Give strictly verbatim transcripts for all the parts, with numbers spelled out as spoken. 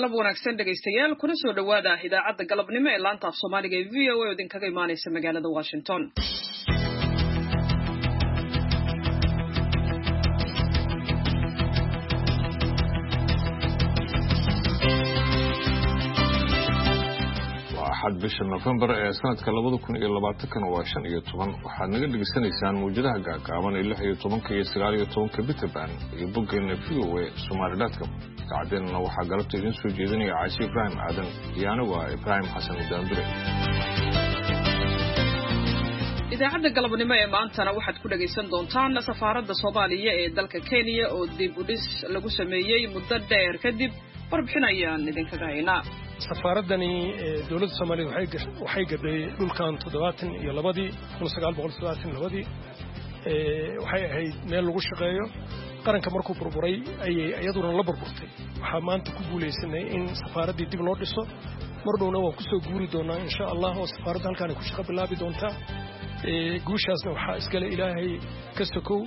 galab wanaagsan dhagaystayaal kuna soo dhawaada idaacadda galabnimo ee laanta af Soomaaliga ee V O A oo idinkaga imaanaysa magaalada Washington. waxaad bisha November ee sanadka labada kun iyo labaatan waa shan iyo toban waxaad naga dhageysanaysaan muujadaha gaagaaban ee lix iyo toban iyo sagaal iyo toban bitban iyo boggeena V O A Somali dot com. Tacadeena waxaa galabta idin soo jeedinaya Caashi Ibrahim Aadan iyo anigu Ibrahim Xasan Daandure. idaacadda galabnimo ee maantana waxaad ku dhageysan doontaan safaaradda Soomaaliya ee dalka Kenya oo dib u dhis lagu sameeyay muddo dheer kadib warbixinayaan idinkaga haynaa. safaaradani dawladda Soomaaliya waxay waxay gaday dhulkan toddobaatan iyo laba kun sagaal boqol toddobaatan iyo laba ee waxay ahayd meel lagu shaqeeyo qaranka markuu burburay ayay iyaduna la burburtay. waxa maanta ku guuleysanay in safaaradii dib loo dhiso mar dhowna waan ku soo guuri doonaa insha Allah oo safaaradda halkaan ku shaqo bilaabi doonta. ee guushaasna waxa iskale Ilaahay ka sokow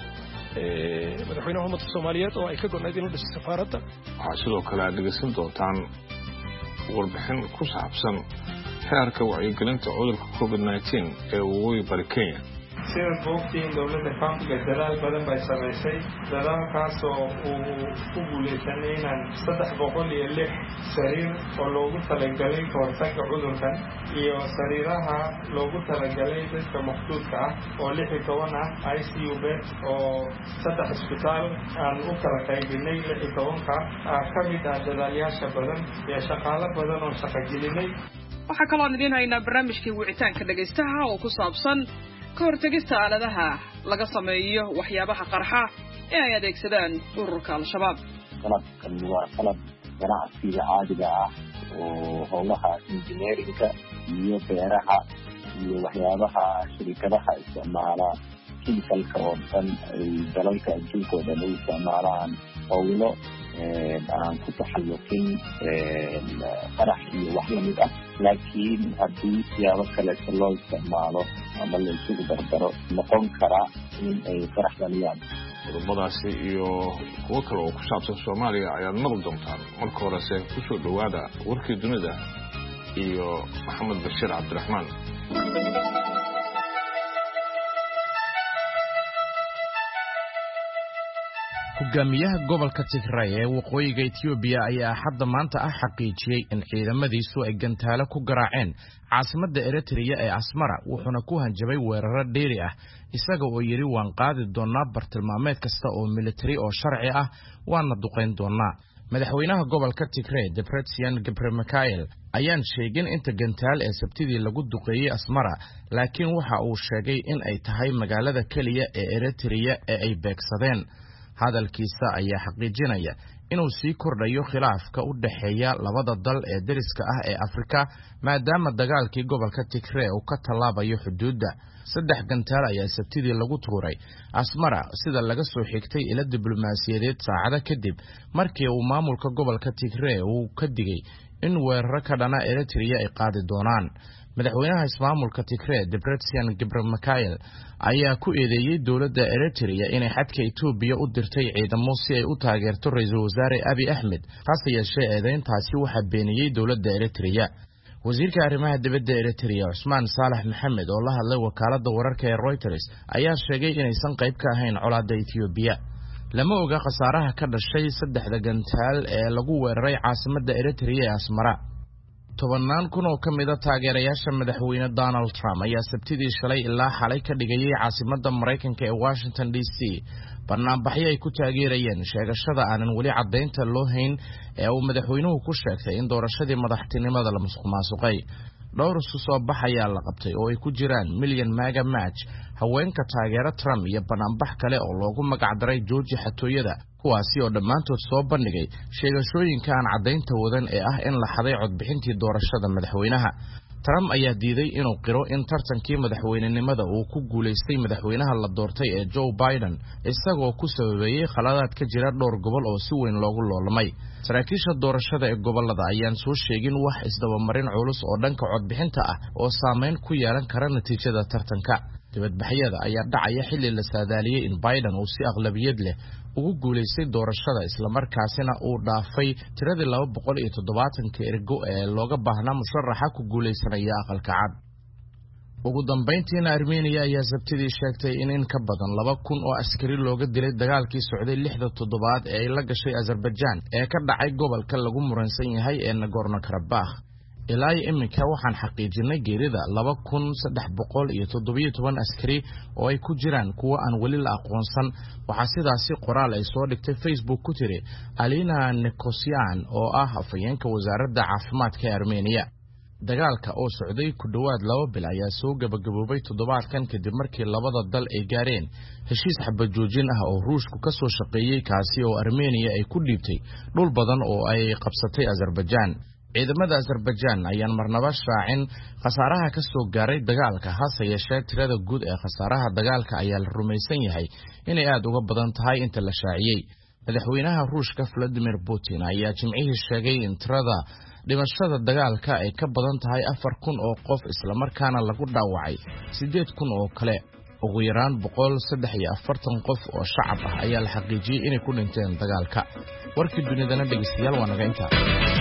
ee madaxweynaha ummadda Soomaaliyeed oo ay ka go'nayd inuu dhiso safaaradda. waxa sidoo kale aad dhageysan doontaan warbixin ku saabsan heerka wacyigelinta cudurka COVID nineteen ee waqooyi bari Kenya. sida boogtiin dawladda kauntiga dadaal badan bay samaysay dadaalkaas oo uu ku guuleysanay inaan saddex boqol iyo lix sariir oo loogu talagalay kahortagga cudurkan iyo sariiraha loogu talagalay dadka maqsuudka ah oo lix iyo toban ah I C U bed oo saddex isbitaal aan u kala qaybinay lix iyo tobanka ka mid ah dadaalyaasha badan iyo shaqaale badan oo shaqo gelinay. waxaa kaloo aan idiin haynaa barnaamijkii wicitaanka dhagaystaha oo ku saabsan ka hortagista aaladaha laga sameeyo waxyaabaha qarxa ee ay adeegsadaan ururka Al-Shabaab. qalabkan waa qalab ganacsiga caadiga ah oo howlaha engineeringa iyo beeraha iyo waxyaabaha shirkadaha isticmaala chemicalka oo dhan ay dalalka adduunka oo dhan ay isticmaalaan howlo aan ku taxalluqin qarax iyo wax lamid ah laakiin haddii siyaabo kale loo isticmaalo ama la isugu dardaro noqon kara in ay qarax dhaliyaan. qodobadaasi iyo kuwo kale oo ku saabsan Soomaaliya ayaad maqli doontaan. marka horese ku soo dhawaada warkii dunida iyo Maxamed Bashir Cabdiraxmaan. hogaamiyaha gobolka Tigray ee waqooyiga Itoobiya ayaa hadda maanta ah xaqiijiyay in ciidamadiisu ay gantaalo ku garaaceen caasimadda Eritrea ee Asmara wuxuuna ku hanjabay weeraro dheeri ah isaga oo yiri waan qaadi doonaa bartilmaameed kasta oo military oo sharci ah waana duqeyn doonaa. madaxweynaha gobolka Tigray Debretsion Gebremichael ayaan sheegin inta gantaal ee sabtidii lagu duqeeyay Asmara laakiin waxa uu sheegay in ay tahay magaalada kaliya ee Eritrea ee ay beegsadeen. hadalkiisa ayaa xaqiijinaya inuu sii kordhayo khilaafka u dhaxeeya labada dal ee dariska ah ee Afrika maadaama dagaalkii gobolka Tigray uu ka talaabayo xuduudda. saddex gantaal ayaa sabtidii lagu tuuray Asmara sida laga soo xigtay ila diblomaasiyadeed saacado kadib markii uu maamulka gobolka Tigray uu ka digay in weeraro ka dhana Eritrea ay qaadi doonaan. madaxweynaha ismaamulka Tigray Debretsion Gebremichael ayaa ku eedeeyay dawladda Eritrea inay xadka Itoobiya u dirtay ciidamo si ay u taageerto ra'iisul wasaare Abiy Ahmed. hase yeeshee eedeyntaasi waxa beeniyay dawladda Eritrea. wasiirka arrimaha dibadda Eritrea Usman Salax Maxamed oo la hadlay wakaaladda wararka ee Reuters ayaa sheegay inaysan qayb ka ahayn colaadda Itoobiya. lama oga khasaaraha ka dhashay saddexda gantaal ee lagu weeraray caasimadda Eritrea ee Asmara. tobanaan kun oo ka mid ah taageerayaasha madaxweyne Donald Trump ayaa sabtidii shalay ilaa xalay ka dhigayay caasimadda Mareykanka ee Washington D C barnaamijyo ay ku taageerayeen sheegashada aanan wali cadeynta loo hayn ee uu madaxweynuhu ku sheegtay in doorashadii madaxtinimada la musuqmaasuqay. dhowr soo bax ayaa la qabtay oo ay ku jiraan Million MAGA March, haweenka taageera Trump iyo bannaanbax kale oo loogu magac daray Jooji Xatooyada kuwaasi oo dhammaantood soo bandhigay sheegashooyinka aan cadeynta wadan ee ah in la xaday codbixintii doorashada madaxweynaha. Trump ayaa diiday inuu qiro in tartankii madaxweynenimada uu ku guuleystay madaxweynaha la doortay ee Joe Biden isagoo ku sababeeyay khaladaad ka jira dhowr gobol oo si weyn loogu loolamay. saraakiisha doorashada ee gobolada ayaan soo sheegin wax isdabamarin culus oo dhanka codbixinta ah oo saameyn ku yeelan kara natiijada tartanka. dibadbaxyada ayaa dhacaya xilli la saadaaliyay in Biden uu si aqlabiyad leh ugu guuleystay doorashada isla markaasina uu dhaafay tiradii laba boqol iyo toddobaatan ka ergo ee looga baahnaa musharaxa ku guuleysanaya aqalka cad. ugu dambeyntiina Armenia ayaa sabtidii sheegtay in in ka badan laba kun oo askari looga dilay dagaalkii socday lixda toddobaad ee ay la gashay Azerbaijan ee ka dhacay gobolka lagu muransan yahay ee Nagorno-Karabakh. ilaa iminka waxaan xaqiijinay geerida laba kun saddex boqol iyo toddoba iyo toban askari oo ay ku jiraan kuwa aan weli la aqoonsan. waxaa sidaasi qoraal ay soo dhigtay Facebook ku tiri Alina Nikosyan oo ah afhayeenka wasaaradda caafimaadka ee Armenia. dagaalka oo socday ku dhawaad laba bil ayaa soo gabagaboobay toddobaadkan kadib markii labada dal ay gaareen heshiis xabad joojin ah oo Ruushku ka soo shaqeeyay kaasi oo Armenia ay ku dhiibtay dhul badan oo ay qabsatay Azerbaijan. ciidamada Azerbaijan ayaan marnaba shaacin khasaaraha ka soo gaaray dagaalka, hase yeeshee tirada guud ee khasaaraha dagaalka ayaa la rumaysan yahay inay aad uga badan tahay inta la shaaciyay. madaxweynaha Ruushka Vladimir Putin ayaa jimcihii sheegay in tirada dhimashada dagaalka ay ka badan tahay afar kun oo qof isla markaana lagu dhaawacay siddeed kun oo kale. ugu yaraan boqol saddex iyo afartan qof oo shacab ah ayaa la xaqiijiyay inay ku dhinteen dagaalka. warkii dunidana dhegeystayaal waa naga intaa.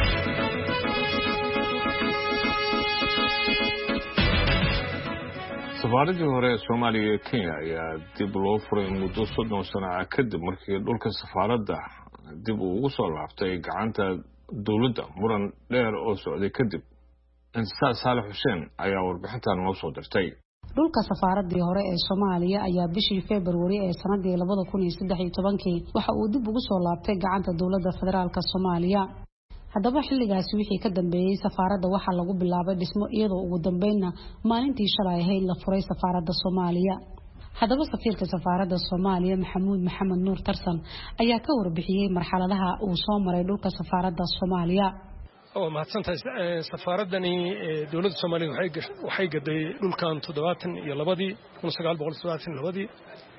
safaaradii hore ee Soomaaliya iyo Kenya ayaa dib loo furay muddo soddon sano ah kadib markii dhulka safaaradda dib ugu soo laabtay gacanta dawladda muran dheer oo socday kadib. Insaas Saalax Xuseen ayaa warbixintan noo soo dirtay. dhulka safaaradii hore ee Soomaaliya ayaa bishii February ee sanadii laba kun iyo saddex iyo toban waxa uu dib ugu soo laabtay gacanta dawladda federaalka Soomaaliya. haddaba xilligaasi wixii ka dambeeyay safaaradda waxa lagu bilaabay dhismo iyadoo ugu dambeynna maalintii shalay ahayd la furay safaaradda Soomaaliya. haddaba safiirka safaaradda Soomaaliya Maxamuud Maxamed Nuur Tarsan ayaa ka warbixiyay marxaladaha uu soo maray dhulka safaaradda Soomaaliya. oo mahadsantahay safaaradani dawladda Soomaaliya waxay waxay gaday dhulkan toddobaatan iyo labadii kun sagaal boqol toddobaatan iyo labadii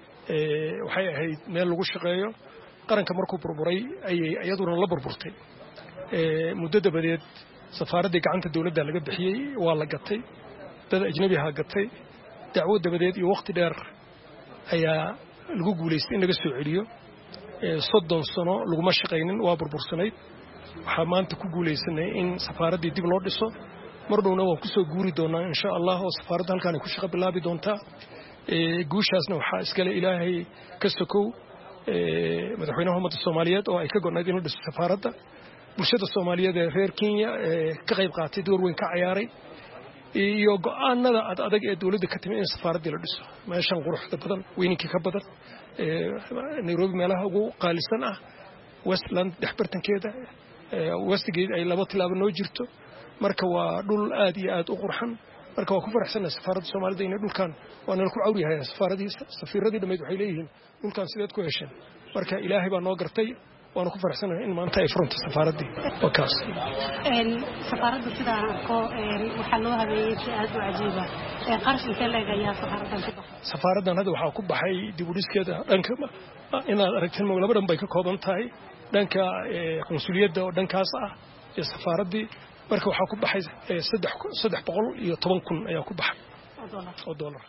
ee waxay ahayd meel lagu shaqeeyo qaranka markuu burburay ayay iyaduna la burburtay. ee muddo dabadeed safaaradii gacanta dawladda laga bixiyay waa la gatay dad ajnabi ah gatay dacwo dabadeed iyo waqti dheer ayaa lagu guuleystay in laga soo celiyo. ee soddon sano lagu ma shaqeynin waa burbursanayd. waxaa maanta ku guuleysanay in safaaradii dib loo dhiso mar dhowna waan ku soo guuri doonaa insha Allah oo safaaradda halkaan ku shaqo bilaabi doontaa. ee guushaasna waxaa iskale Ilaahay ka sokow ee madaxweynaha ummadda Soomaaliyeed oo ay ka go'nayd in la dhiso safaaradda. bulshada Soomaaliyeed ee reer Kenya ee ka qayb qaatay door weyn ka ciyaaray iyo go'aanada ad adag ee dawladda ka timid in safaaradda la dhiso. meeshan quruxda badan weyninkii ka badan ee Nairobi meelaha ugu qaalisan ah Westland dhexbartankeeda Westgate ay laba tilaabo noo jirto. marka waa dhul aad iyo aad u qurxan. marka waa ku faraxsanahay safaaradda Soomaaliyeed in dhulkan waana ku cawriyahay safaaradiisa safiiradii dhameyd waxay leeyihiin dhulkan sideed ku hesheen. marka Ilaahay baa noo gartay waana ku faraxsanahay in maanta ay furunta safaaradii wakaas een safaaradda sida ko een waxa loo habeeyay si aad u cajiib ah ee qarash inta la eegaya safaaraddan ku baxay. safaaraddan hadda waxa ku baxay dib u dhiskeeda dhanka inaad aragteen laba dhan bay ka kooban tahay dhanka qonsuliyadda oo dhankaas ah ee safaaradii. marka waxa ku baxay saddex boqol iyo toban kun ayaa ku baxay oo dollar.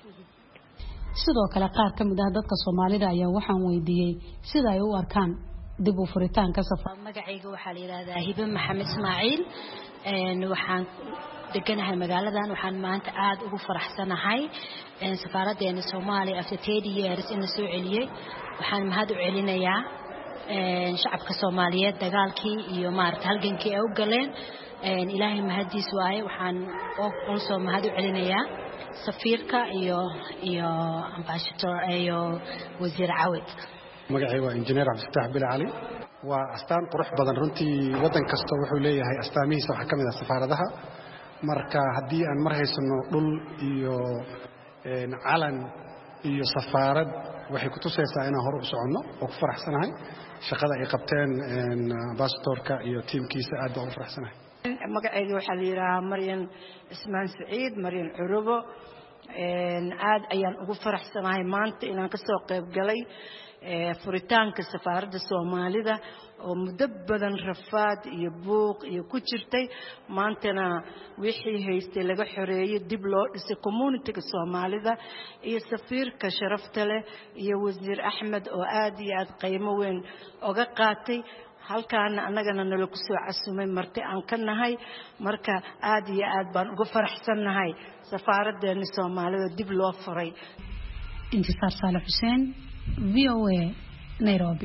sidoo kale qaar ka mid ah dadka Soomaalida ayaa waxaan weydiiyay sida ay u arkaan dib u furitaanka safaaradda. magacayga waxaa la yiraahdaa Hiba Maxamed Ismaaciil een waxaan deganahay magaaladan. waxaan maanta aad ugu faraxsanahay in safaaraddeena Soomaaliya after thirty years in la soo celiyay. waxaan mahad u celinayaa een shacabka Soomaaliyeed dagaalkii iyo maarta halgankii ay u galeen. een Ilaahay mahadiis waaye. waxaan oo soo mahad u celinayaa safiirka iyo iyo ambassador iyo wasiir Caawid. magacayga waa injineer Cabdifataah Bil Ali. waa astaan qurux badan runtii wadan kasta wuxuu leeyahay astaamihiisa waxa kamid ah safaaradaha. marka haddii aan mar haysano dhul iyo een calan iyo safaarad waxay ku tusaysaa inaan hor u soconno oo ku faraxsanahay shaqada ay qabteen een ambassadorka iyo teamkiisa aad baan u faraxsanahay. magacayga waxaa la yiraahdaa Maryan Ismaan Saciid Maryan Curubo aad ayaan ugu faraxsanahay maanta inaan ka soo qayb galay furitaanka safaaradda Soomaalida oo muddo badan rafaad iyo buuq iyo ku jirtay maantana wixii haystay laga xoreeyay dib loo dhisay community-ga Soomaalida iyo safiirka sharafta leh iyo wasiir Axmed oo aad iyo aad qiimo weyn uga qaatay halkaan anagana nala ku soo casumay marti aan ka nahay marka aad iyo aad baan ugu faraxsanahay safaaraddeena Soomaalida dib loo furay. Intisaar Saalax Xuseen V O A Nairobi.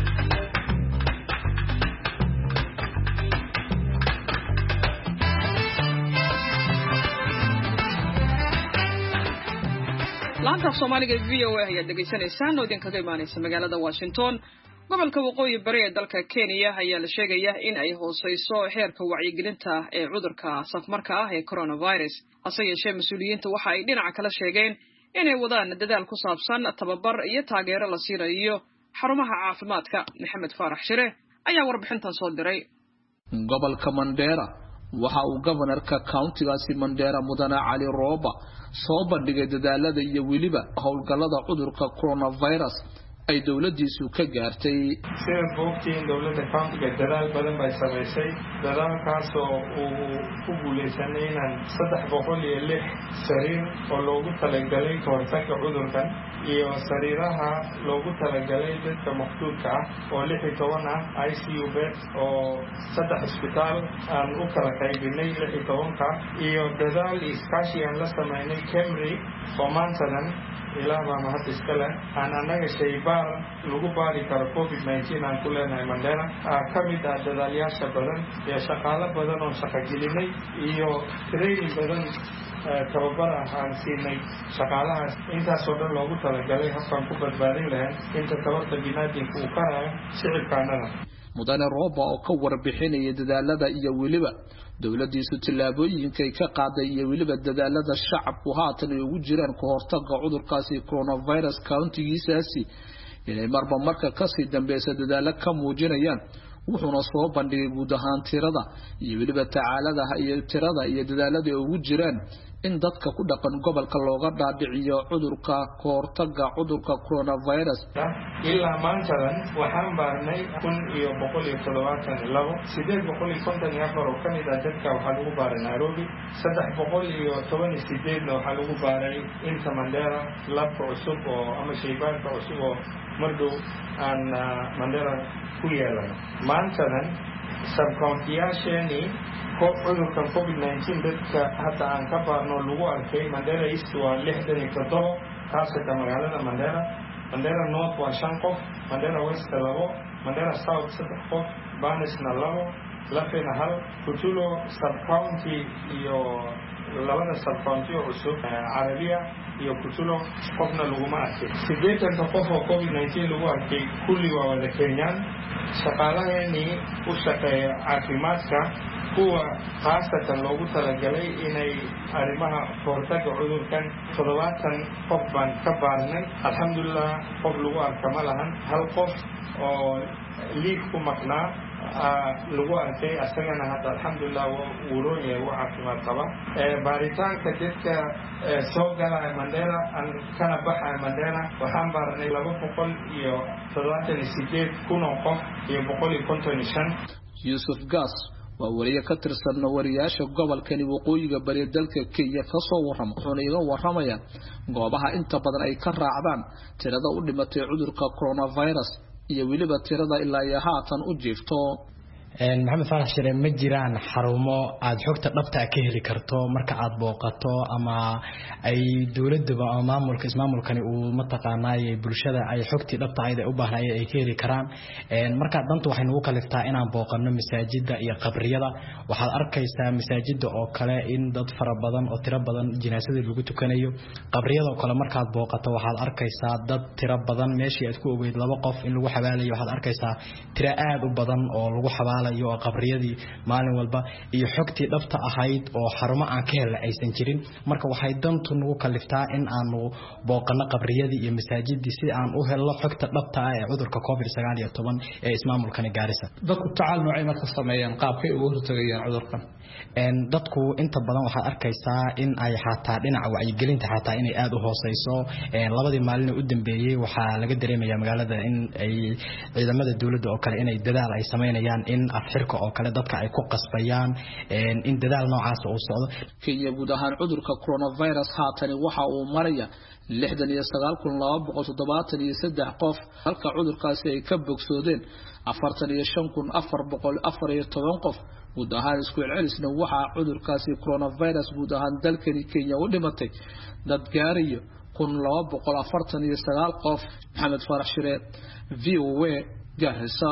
laanta Soomaaliga V O A ayaa dhageysanaysaan oo idinkaga imaanaysa magaalada Washington. gobolka waqooyi bari ee dalka Kenya ayaa la sheegayaa in ay hooseyso heerka wacyigelinta ee cudurka safmarka ah ee coronavirus. hase yeeshee mas'uuliyiintu waxa ay dhinaca kala sheegeen inay wadaan dadaal ku saabsan tababar iyo taageero la siinayo xarumaha caafimaadka. Maxamed Faarax Shire ayaa warbixintan soo diray. gobolka Mandera waxa uu governorka county-gaasi Mandera Mudane Cali Rooba soo bandhigay dadaalada iyo weliba howlgallada cudurka coronavirus ay dawladdiisu ka gaartay. sida boogtiin dawladda county-ga dadaal badan bay samaysay dadaalkaas oo uu ku guuleysanay inaan saddex boqol iyo lix sariir oo loogu talagalay ka hortagga cudurkan iyo sariiraha loogu talagalay dadka maqduudka ah oo lix iyo toban ah I C U bed oo saddex isbitaal aan u kala qaybinay lix iyo tobanka iyo dadaal iskaashi aan la samaynay Kemri oo maantadan ilaa baa mahad iska leh aan annaga shaybaar lagu baari karo covid nineteen aan ku leenahay Mandera ka mid ah dadaalyaasha badan iyo shaqaale badan oo shaqo gelinay iyo training badan tababar ah aan siinay shaqaalahaas intaasoo dhan loogu talagalay habkaan ku badbaadin lahayn inta tabarta binaadinka uu ka hayo shicibkaanada. Mudane Rooba oo ka warbixinaya dadaalada iyo weliba dawladdiisu tillaabooyinka ay ka qaaday iyo weliba dadaalada shacabku haatan ay ugu jiraan ka hortagga cudurkaasi coronavirus county-giisaasi inay marba marka kasii dambaysa dadaalo ka muujinayaan wuxuuna soo bandhigay guud ahaan tirada iyo weliba tacaaladaha iyo tirada iyo dadaalada ay ugu jiraan in dadka ku dhaqan gobolka looga dhaadhiciyo cudurka ka hortagga cudurka coronavirus. ilaa maantadan waxaan baarnay kun iyo boqol iyo toddobaatan iyo labo sideed boqol iyo konton iyo afar oo ka mid ah dadka waxaa lagu baaray Nairobi saddex boqol iyo toban iyo sideedna waxaa lagu baaray inta Mandera labka cusub oo ama shaybaarka cusub oo mardow aan Mandera ku yeelan. maantadan sabcounty-yaasheeni cudurkan covid nineteen dadka hadda aan ka baarno lagu arkay Mandera East waa lixdan iyo toddoba kaasata magaalada Mandera Mandera North waa shan qof Mandera West labo Mandera South saddex qof Banisna labo Lafena hal Kutulo subcounty iyo labada subcounty oo cusub Arabia iyo Kutulo qofna laguma arkay sideetan qof oo covid nineteen lagu arkay kulli waa wada Kenyan shaqaalaheeni u shaqeeya caafimaadka kuwa khaasatan loogu talagalay inay arrimaha hortagga cudurkan toddobaatan qof baan ka baarnay alxamdulillah qof lagu arka ma lahan hal qof oo liif ku maqnaa lagu arkay asagana hadda alxamdulillah wuu roon yahay wuu caafimaad qaba baaritaanka dadka soo galaya Mandera aan kana baxaya Mandera waxaan baarnay laba boqol iyo toddobaatan iyo sideed kun oo qof iyo boqol iyo konton iyo shan. Yusuf Gas waa wariye ka tirsan wariyaasha gobolkani waqooyiga bari dalka Kenya ka soo warrama wuxuuna iga warramaya goobaha inta badan ay ka raacdaan tirada u dhimatay cudurka coronavirus iyo weliba tirada ilaa iyo haatan u jiifto. Maxamed Faarax Shire ma jiraan xarumo aad xogta dhabta ka heli karto marka aad booqato ama ay dawladda ama maamulka ismaamulkani uu mataqaanay bulshada ay xogtii dhabta ah ay u baahnayeen ay ka heli karaan marka danta waxay nagu kaliftaa inaan booqano masaajida iyo qabriyada waxaad arkaysaa masaajida oo kale in dad fara badan oo tiro badan jinaasada lagu tukanayo qabriyada oo kale markaad booqato waxaad arkaysaa dad tiro badan meeshii aad ku ogeyd laba qof in lagu xabaalayo waxaad arkaysaa tiro aad u badan oo lagu xabaalayo isticmaalayo oo qabriyadii maalin walba iyo xogtii dhabta ahayd oo xarumo aan ka helay aysan jirin marka waxay dantu nagu kaliftaa in aanu booqano qabriyadii iyo masaajidii si aan u helno xogta dhabta ah ee cudurka covid sagaal iyo toban ee ismaamulkan Gaarisa dadku tacaal noocay marka sameeyaan qaabkay ugu hortagayaan cudurkan een dadku inta badan waxa arkaysaa in ay xataa dhinaca wacyigelinta xataa inay aad u hooseyso een labadii maalin u dambeeyay waxa laga dareemayaa magaalada in ay ciidamada dawladda oo kale inay dadaal ay sameynayaan in afxirka oo kale dadka ay ku qasbayaan een in dadaal noocaas uu socdo Kenya guud ahaan cudurka coronavirus haatan waxa uu maraya lixdan iyo sagaal kun laba boqol toddobaatan iyo saddex qof halka cudurkaasi ay ka bogsoodeen afartan iyo shan kun afar boqol afar iyo toban qof guud ahaan isku celcelisna waxa cudurkaasi coronavirus guud ahaan dalkani Kenya u dhimatay dad gaarayo kun laba boqol afartan iyo sagaal qof Maxamed Farax Shire V O A Garissa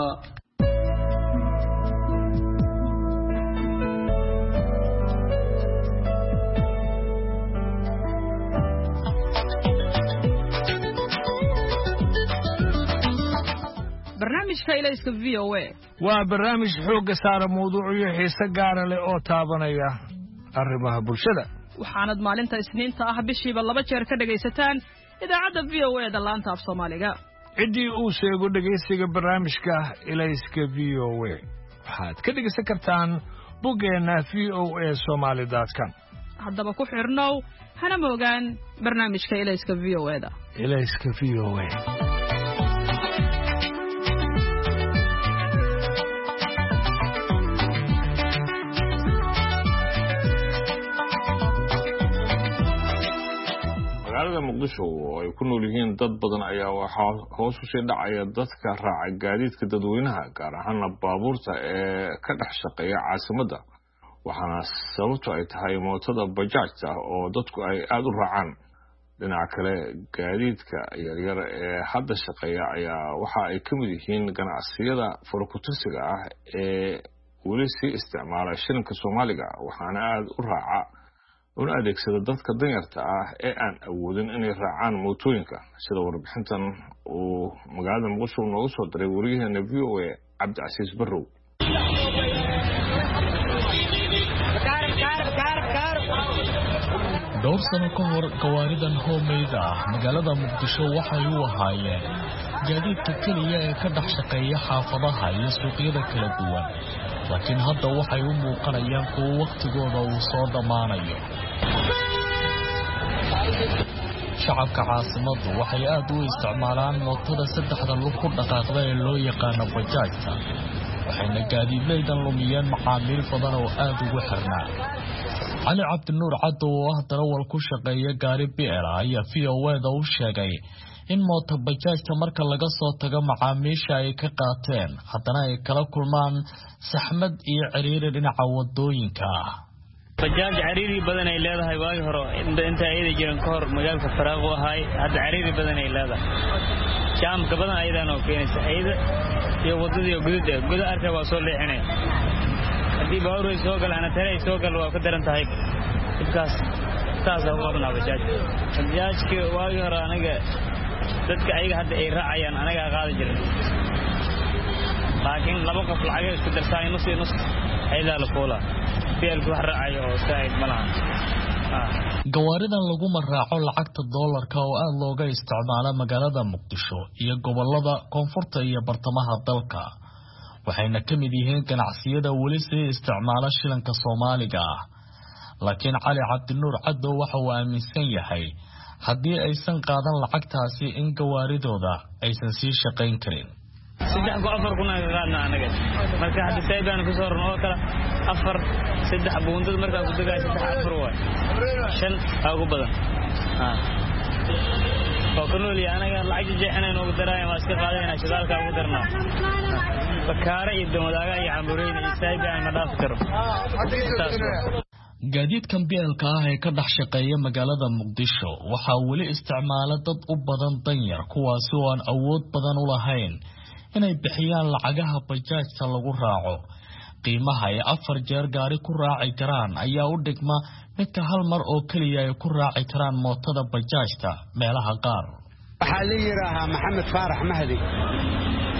barnaamijka ilayska V O A waa barnaamij xooga saara mowduucyo xiiso gaar ah oo taabanaya arrimaha bulshada waxaanad maalinta isniinta ah bishiiba laba jeer ka dhagaysataan idaacadda V O A da laanta af Soomaaliga cidii uu sheego dhageysiga barnaamijka ilayska V O A waxaad ka dhageysan kartaan boggeena v o a somali dot com haddaba ku xirnow hana moogaan barnaamijka ilayska V O A da ilayska V O A magaalada Muqdisho oo ay ku nool yihiin dad badan ayaa waxa hoos u sii dhacaya dadka raaca gaadiidka dadweynaha gaar ahaan baabuurta ee ka dhex shaqeeya caasimadda waxaana sababtu ay tahay mootada bajaajta oo dadku ay aad u raacaan dhinaca kale gaadiidka yaryar ee hadda shaqeeya ayaa waxa ay ka mid yihiin ganacsiyada furkutusiga ah ee weli si isticmaala shilinka Soomaaliga waxaana aad u raaca una adeegsada dadka danyarta ah ee aan awoodin inay raacaan mootooyinka sida warbixintan uu magaalada Muqdisho noogu soo diray wariyaheena V O A Cabdicasiis Barrow dhowr sano ka hor gawaaridan homeyda ah magaalada Muqdisho waxay u ahaayeen gaadiidka kaliya ee ka dhex shaqeeya xaafadaha iyo suuqyada kala duwan laakiin hadda waxay u muuqanayaan kuwo waqtigooda uu soo dhamaanayo shacabka caasimaddu waxay aad u isticmaalaan mootada saddexda lug ku dhaqaaqda ee loo yaqaano bajaajta waxayna gaadiidleydan lumiyeen macaamiil badan oo aad ugu xirnaa cali cabdinuur caddo oo ah darawal ku shaqeeya gaari B L ayaa V O A da u sheegay in moota bajaajta marka laga soo tago macaamiisha ay ka qaateen haddana ay kala kulmaan saxmad iyo ciriiri dhinaca wadooyinka bajaaj ciriiri badan ay leedahay waagi hore inta ayada jiran ka hor magaalka faraaq u ahay hadda ciriiri badan ay leedahay jaamka badan ayadana oo keenaysa ayada iyo wadadii gudaha gudaha arka waa soo leexinay hadii baabuur ay soo galaan taray soo gal waa ka daran tahay ibkaas taas oo wadna bajaaj bajaajka waagi hore anaga dadka ayaga hadda ay raacayaan anaga qaadi jiray laakiin laba qof lacag isku darsaay nus iyo nus ayda la koola fiilku wax raacayo oo saayid malaha gawaaridan lagu maraaco lacagta doolarka oo aad looga isticmaalo magaalada Muqdisho iyo gobolada koonfurta iyo bartamaha dalka waxayna ka mid yihiin ganacsiyada weli si isticmaala shilinka Soomaaliga laakiin Cali Cabdinuur Caddo waxa uu aaminsan yahay haddii aysan qaadan lacagtaasi in gawaaridooda aysan sii shaqayn karin saddex go afar kuna qaadna anaga marka hadda saybaan ku soo rno kala afar saddex buundad marka ku dagaay saddex afar way shan ugu badan ha oo kanooli anaga lacag jeexinayno ugu daraayay ma iska qaadayna shidaalka ugu darna bakaara iyo doodaaga iyo cambureyn iyo saybaan ma dhaaf karo gaadiidkan B L-ka ah ee ka dhex shaqeeya magaalada Muqdisho waxa weli isticmaala dad u badan danyar kuwaas oo aan awood badan u lahayn inay bixiyaan lacagaha bajaajta lagu raaco qiimaha ay afar jeer gaari ku raaci karaan ayaa u dhigma midka hal mar oo kaliya ay ku raaci karaan mootada bajaajta meelaha qaar waxaa la yiraahaa Maxamed Farax Mahdi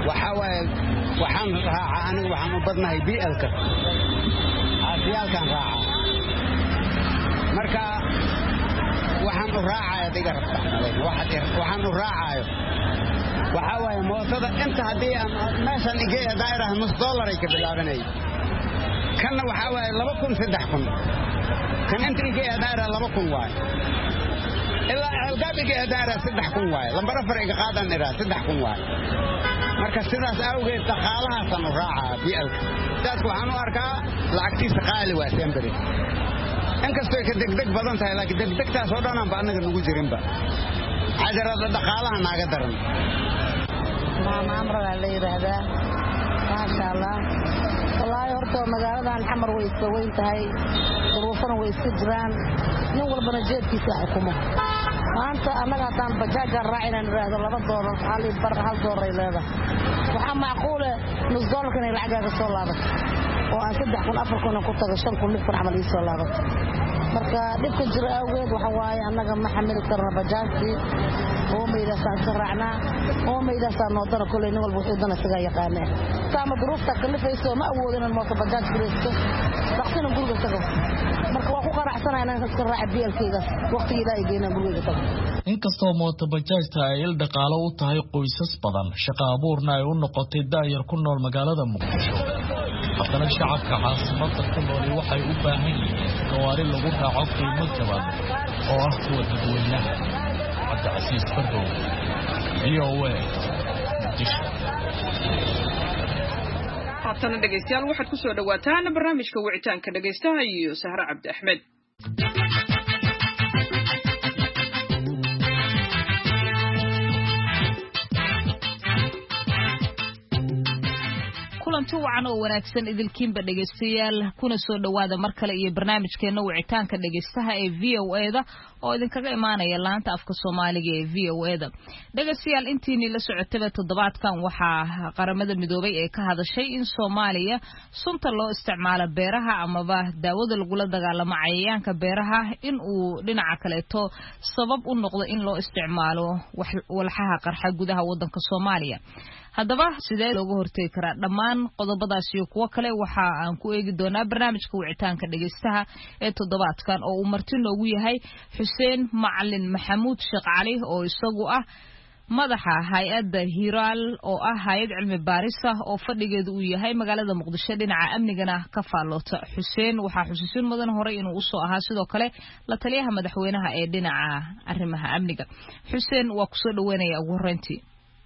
waxa waaye waxaan raacaa anigu waxaan u badnahay B L-ka caasiyaalkan raacaa marka waxaan u raacaya diga rabta waxaan u raacayo waxa waaye mootada inta haddii aan meeshan igeeya daa'iraha nus dollar ay ka bilaabanay kanna waxa waaye laba kun saddex kun kan inta igeeya daa'iraha laba kun waaye ilaa algaab igeeya daa'iraha saddex kun waaye lambar afar iga qaadan iraa saddex kun waaye marka sidaas awgeed dhaqaalahaasaan u raacaa B L-ka sidaasku waxaan u arkaa lacagtiisa qaali waa semberi inkastoo ka degdeg badan tahay laakiin degdegtaas oo dhan aanba annaga nugu jirinba cajarada dhaqaalaha naaga daran maama amradaa la yidhaahdaa maasha allah wallaahi horta magaaladan xamar way iska weyn tahay duruufana way iska jiraan nin walbana jeedkiisa xukumo maanta annaga haddaan bajaajaan raac inaan idhaahdo laba doolar hal bar hal doolar ay leedahay waxaa macquule nus doolarka inay lacagaaga soo laabato oo aan saddex kun afar kun ku tago shan kun lix kun camal ii soo laabato marka dhibka jira awgeed waxa waaye annaga ma xamili karna bajaajkii oo maydaasaan iska raacnaa oo maydaasaan noodana koley nin walba wuxuu dana isagaa yaqaanee saama duruufta kalifayso ma awoodo inaan mooto bajaaj gulaysto dhaqsina guriga tago marka waa ku qanacsanahay inaan iska raaca B L-kaygaas waqtigii ilaa ay geynaan guriga tago inkastoo mooto bajaajta ay il dhaqaalo u tahay qoysas badan shaqo abuurna ay u noqotay daayar ku nool magaalada Muqdisho haddana shacabka caasimada ku nool waxay u baahan yihiin gawaari lagu raaco qiimo jaban oo ah kuwa dadweynaha cabdicasiis barrow V O A Muqdisho haatana dhegaystayaal waxaad ku soo dhawaataan barnaamijka wicitaanka dhegaystaha iyo Sahra Cabdi Axmed kulanti wacan oo wanaagsan idilkiinba dhegaystayaal kuna soo dhawaada mar kale iyo barnaamijkeena wicitaanka dhegaystaha ee V O A da oo idinkaga imaanaya laanta afka Soomaaliga ee V O A da dhegaystayaal intiini la socotay toddobaadkan waxaa qaramada midoobay ee ka hadashay in Soomaaliya sunta loo isticmaalo beeraha amaba daawada lagu la dagaalamo cayayaanka beeraha in uu dhinaca kale to sabab u noqdo in loo isticmaalo walxaha qarxa gudaha wadanka Soomaaliya haddaba sidee looga hortagi karaa dhammaan qodobadaas iyo kuwa kale waxa aan ku eegi doonaa barnaamijka wicitaanka dhageystaha ee toddobaadkan oo uu marti noogu yahay Xuseen Macalin Maxamuud Sheekh Cali oo isagu ah madaxa hay'adda Hiral oo ah hay'ad cilmi baaris ah oo fadhigeedu uu yahay magaalada Muqdisho dhinaca amnigana ka faaloota Xuseen waxa xusuusin mudan hore inuu u soo ahaa sidoo kale la taliyaha madaxweynaha ee dhinaca arrimaha amniga Xuseen waa ku soo dhaweynaya ugu horeyntii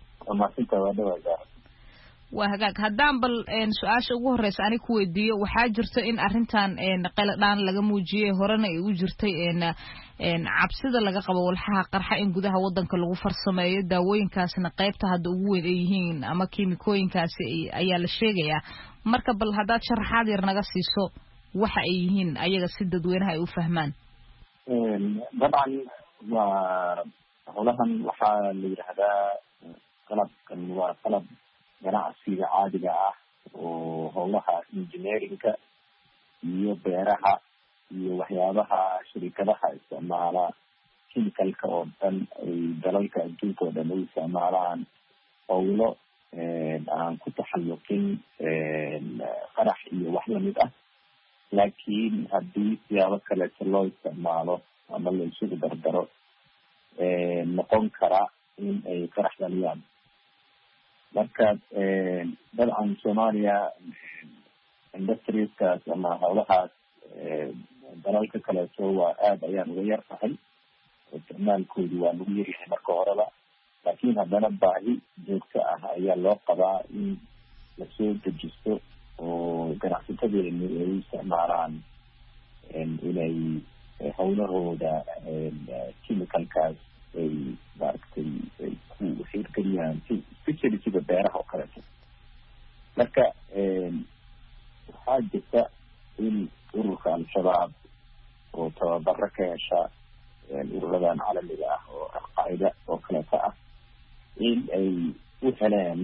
waa hagaag haddaan bal su-aasha ugu horeysa ani ku weydiiyo waxaa jirta in arrintan qaladhaan laga muujiyey horena ay u jirtay cabsida laga qabo walxaha qarxa in gudaha wadanka lagu farsameeyo daawooyinkaasna qaybta hadda ugu weyn ay yihiin ama kiimikooyinkaasi ayaa la sheegayaa marka bal haddaad sharaxaad yar naga siiso waxa ay yihiin ayaga si dadweynaha ay u fahmaan dabcan waa howlahan waxaa la yidhaahdaa qalabkan waa qalab ganacsiga caadiga ah oo howlaha engineerinka iyo beeraha iyo waxyaabaha shirikadaha isticmaala chemicalka oo dhan ay dalalka adduunka oo dhan u isticmaalaan howlo aan ku taxalluqin qarax iyo wax lamid ah laakiin haddii siyaabo kaleeto loo isticmaalo ama la isugu dardaro noqon kara in ay qarax dhaliyaan marka dabcan Soomaaliya industrieskaas ama howlahaas dalalka kaleeto waa aad ayaan uga yar tahay isticmaalkoodu waa lagu yaryahay marka horeba laakiin haddana baahi joogto ah ayaa loo qabaa in lasoo dejisto oo ganacsatadeenu ay u isticmaalaan inay howlahooda chemicalkaas ay maaragtay ay ku xirgeliyaan especially sida beeraha oo kaleeto marka waxaa jirta in ururka al-shabaab oo tababaro ka hesha ururadan caalamiga ah oo al-qaacida oo kaleeto ah in ay u heleen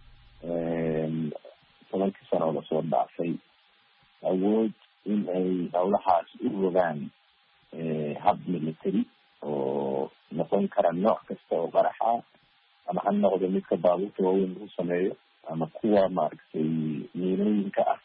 tobankii sano oo lasoo dhaafay awood in ay howlahaas u rogaan hab military oo noqon kara nooc kasta oo qaraxa ama ha noqdo midka baabuurta waaweyn lagu sameeyo ama kuwa maaragtay miilooyinka ah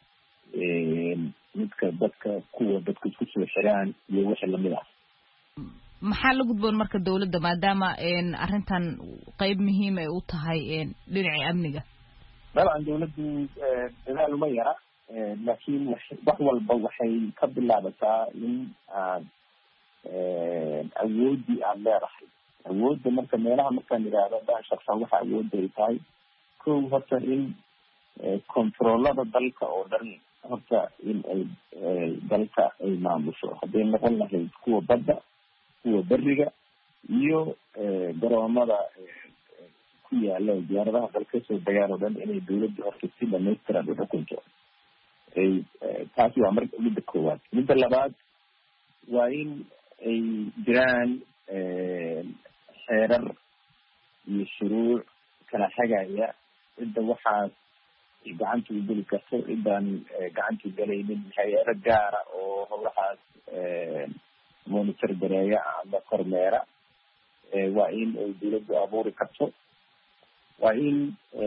midka dadka kuwa dadka isku soo xiraan iyo wixii lamid ah. maxaa la gudboon marka dawladda maadaama arrintan qayb muhiim ay u tahay dhinaca amniga? dabcan dawladdu dadaal uma yara laakiin wax walba waxay ka bilaabataa in aad awoodii aada leedahay. awoodda marka meelaha markaan idhaahdo daan shaqsan waxa awoodda ay tahay kow horta in controllada dalka oo dhan horta in ay dalka ay maamusho, hadday noqon lahayd kuwa badda, kuwa beriga iyo garoomada ku yaala diyaaradaha dalka soo degaan oo dhan inay dawladda horta si dhamaystiran u xukunto. ay taasi waa marka midda koowaad. midda labaad waa in ay jiraan xeerar iyo shuruuc kala hagaya cidda waxaas gacanta u geli karto, ciddaan gacanta galaynin hay-ado gaara oo howlahaas monitor gareeya ama kormeera waa in ay dawladdu abuuri karto. waa in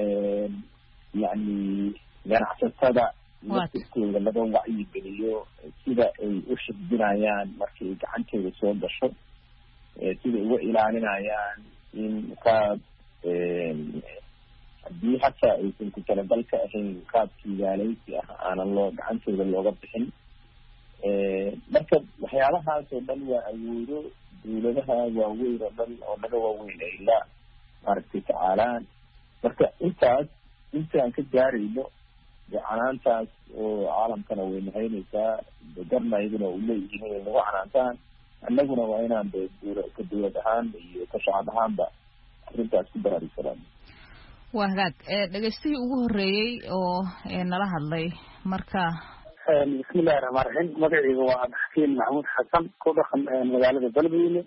yani ganacsatada laftirkooda laga wacyigeliyo sida ay u xifdinayaan markay gacantooda soo gasho, sida uga ilaalinayaan in qaab haddii hataa aysan ku talagalka ahayn qaab kiigaaleysi ah aanan loo gacantooda looga bixin. marka waxyaabahaas oo dhan waa awoodo dawladaha waaweyn oo dhan oo naga waaweyn ay la maaragtay tacaalaan. marka intaas intaan ka gaarayno de canaantaas oo caalamkana way nahaynaysaa, garnayduna u leeyihiin inay nagu canaantaan, annaguna waa inaan de ka dawlad ahaan iyo ka shacab ahaanba arrintaas ku baraarigsanaan. waa hagaag dhegeystihii ugu horeeyey oo nala hadlay marka. bismillahi raxmaan raxiim. magacayga waa cabdixakiin maxamuud xasan, ku dhaqan magaalada beledweyne.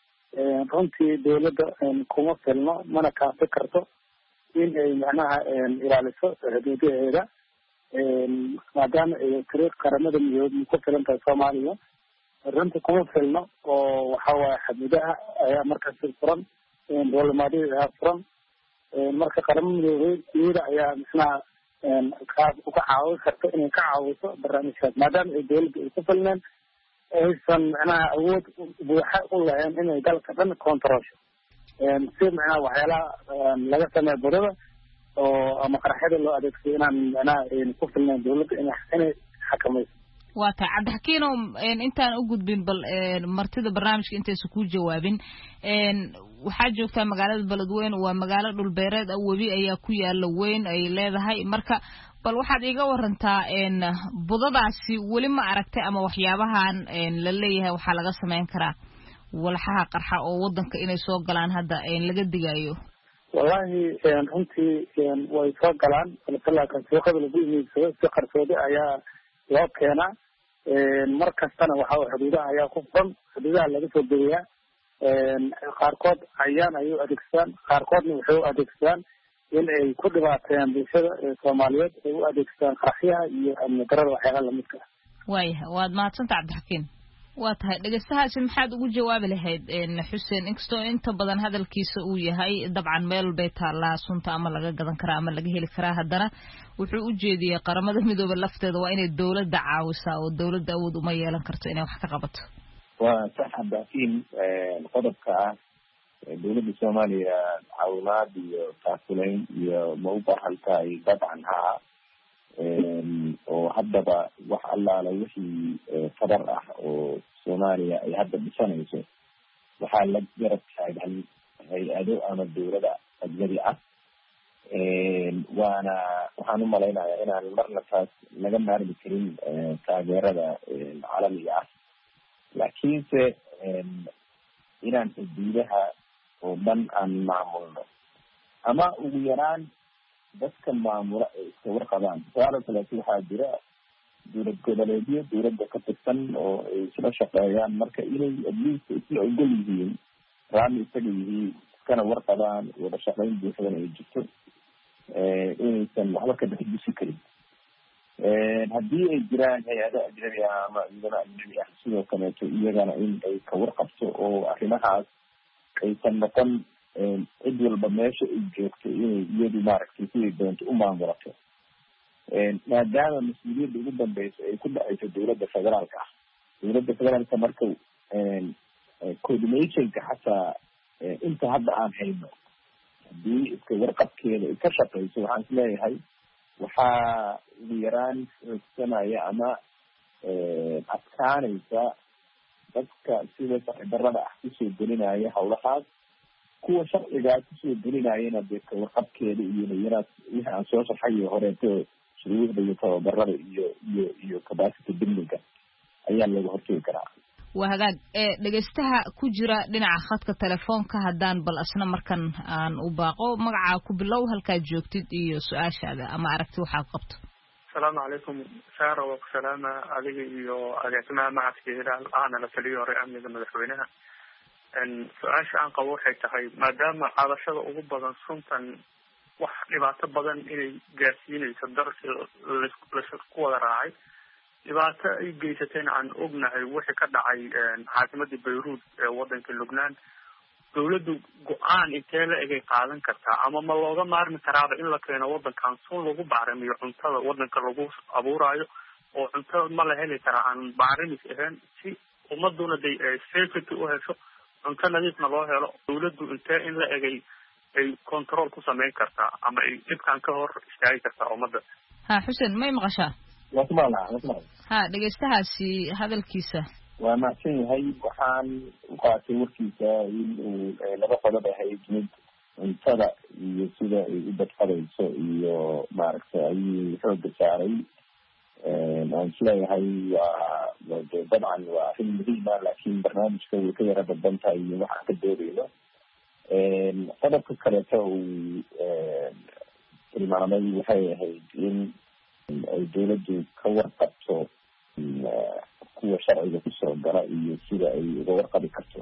runtii dawladda kuma filno mana kaafi karto in ay macnaha ilaaliso xuduudaheeda maadaama ay tariiq qaramada midoobay ku filan tahay soomaaliya. runtii kuma filno oo waxa waaye xuduudaha ayaa markaasi furan, dowlamaadiyada ayaa furan. marka qaramo midoobay iyada ayaa macnaha qaab uga caawin karta inay ka caawiso barnaamijkaas maadaama ay dawladda ay ku filneen aysan macnaha awood buuxa u lahayn inay dalka dhan controlsho si macnaha waxyaalaha laga sameeyo budada oo ama qaraxyada loo adeegsado inaan macnaha ku filneen dawladda inay xakamayso. waa tahay cabdixakiinow intaan u gudbin bal martida barnaamijka intaysa ku jawaabin, waxaa joogtaa magaalada beledweyne, waa magaalo dhulbeereed ah, webi ayaa ku yaala weyn ay leedahay. marka bal waxaad iga warantaa budadaasi weli ma aragtay ama waxyaabahan la leeyahay waxaa laga samayn karaa walxaha qarxa oo wadanka inay soo galaan hadda laga digayo? wallahi runtii way soo galaan, laakiin suuqada lagu iibsado si qarsoodi ayaa loo keenaa. mar kastana waxa xuduudaha ayaa ku furan, xuduudaha laga soo degayaa. qaarkood ayaan ay u adeegsadaan, qaarkoodna waxay u adeegsadaan in ay ku dhibaateeyaan bulshada soomaaliyeed, ay u adeegsadaan qaraxyaha iyo amni darada waxyaalaha lamidka ah. waayahay waad mahadsanta cabdixakiin. waa tahay dhegeystahaasi maxaad ugu jawaabi lahayd xuseen, inkastoo inta badan hadalkiisa uu yahay dabcan meel bay taallaa sunta ama laga gadan karaa ama laga heli karaa, haddana wuxuu u jeediyey qaramada midoobe lafteeda waa inay dawladda caawisaa oo dawladda awood uma yeelan karto inay wax ka qabato. waa sax cabdixakiin. qodobka ah dawladda soomaaliya caawimaad iyo taakulayn iyo ma u baahan tahay dabcan haa, oo haddaba wax allaala wixii fadar ah oo soomaaliya ay hadda dhisanayso waxaa la garab taagan hay-ado ama dawlada ajnabi ah. waana waxaan u malaynayaa inaan marna taas laga maarmi karin taageerada caalamiga ah, laakiinse inaan xuduudaha oo dhan aan maamulno ama ugu yaraan dadka maamula ay iska warqabaan. tusaale kaleeto waxaa jira dawlad goboleedyo dawladda ka tirsan oo ay isla shaqeeyaan, marka inay adliista isla ogol yihiin, raali isaga yihiin, iskana warqabaan, wada shaqayn buuxdan ay jirto, inaysan waxba ka dhexdusi karin. haddii ay jiraan hay-ado ajnabi ah ama ciidamo ajnabi ah sidoo kaleeto iyagana in ay ka warqabto oo arrimahaas aysan noqon cid walba meesha ay joogto inay iyadu maaragtay siday doonto u maamulato maadaama mas-uuliyadda ugu dambeysa ay ku dhacayso dowladda federaalka ah dowladda federaalka marka coordinationka xataa inta hadda aan hayno haddii iska warqabkeeda ay ka shaqeyso waxaan isleeyahay waxaa ugu yaraan xoogsanaya ama adkaanaysa dadka sida sharci darrada ah kusoo gelinaya hawlahaas kuwa sharcigaa kusoo gelinayana dee ka warqabkeeda iyo nayaraad wixii aan soo sharxayo horeeto shuruucda iyo tababarada iyo iyo iyo capacity buildinga ayaa laga hortegi karaa waa hagaag ee dhegeystaha ku jira dhinaca khadka telefoonka haddaan bal asna markan aan u baaqo magacaa ku bilow halkaad joogtid iyo su-aashaada ama aragti waxaad qabto asalaamu calaykum saara waa ku salaama adiga iyo agaasimaha macadka hilaal ahna la taliyo hore amniga madaxweynaha su-aasha aan qabo waxay tahay maadaama cadashada ugu badan suntan wax dhibaato badan inay gaarsiinayso darsi laisku wada raacay dhibaato ay geysateen aan ognahay wixii ka dhacay caasimadii bayruud ee wadanka lubnaan dawladdu go-aan intee la egay qaadan kartaa ama ma looga maarmi karaaba in la keeno wadankan sun lagu bacrimiyo cuntada wadanka lagu abuuraayo oo cuntada ma la heli karaa aan bacrimis ahayn si ummaduna day safety u hesho cunto nadiifna loo helo dawladdu intee in la egay ay control ku samayn kartaa ama ay dhibkan ka hor istaagi kartaa ummadda ha xuseen may maqashaa wasmala wasmala ha dhegeystahaasi hadalkiisa waa mahadsan yahay waxaan u qaatay warkiisa in uu laba qodob ahayd mid cuntada iyo sida ay u badqadayso iyo maaragtay ayuu xooga saaray aan isleeyahay waa dabcan waa arrin muhiima laakiin barnaamijka way ka yara dadban tahay iyo waxaan ka doodayno qodobka kaleeto uu tilmaamay waxay ahayd in ay dawladdu ka warqabto kuwa sharciga kusoo gala iyo sida ay uga warqabi karto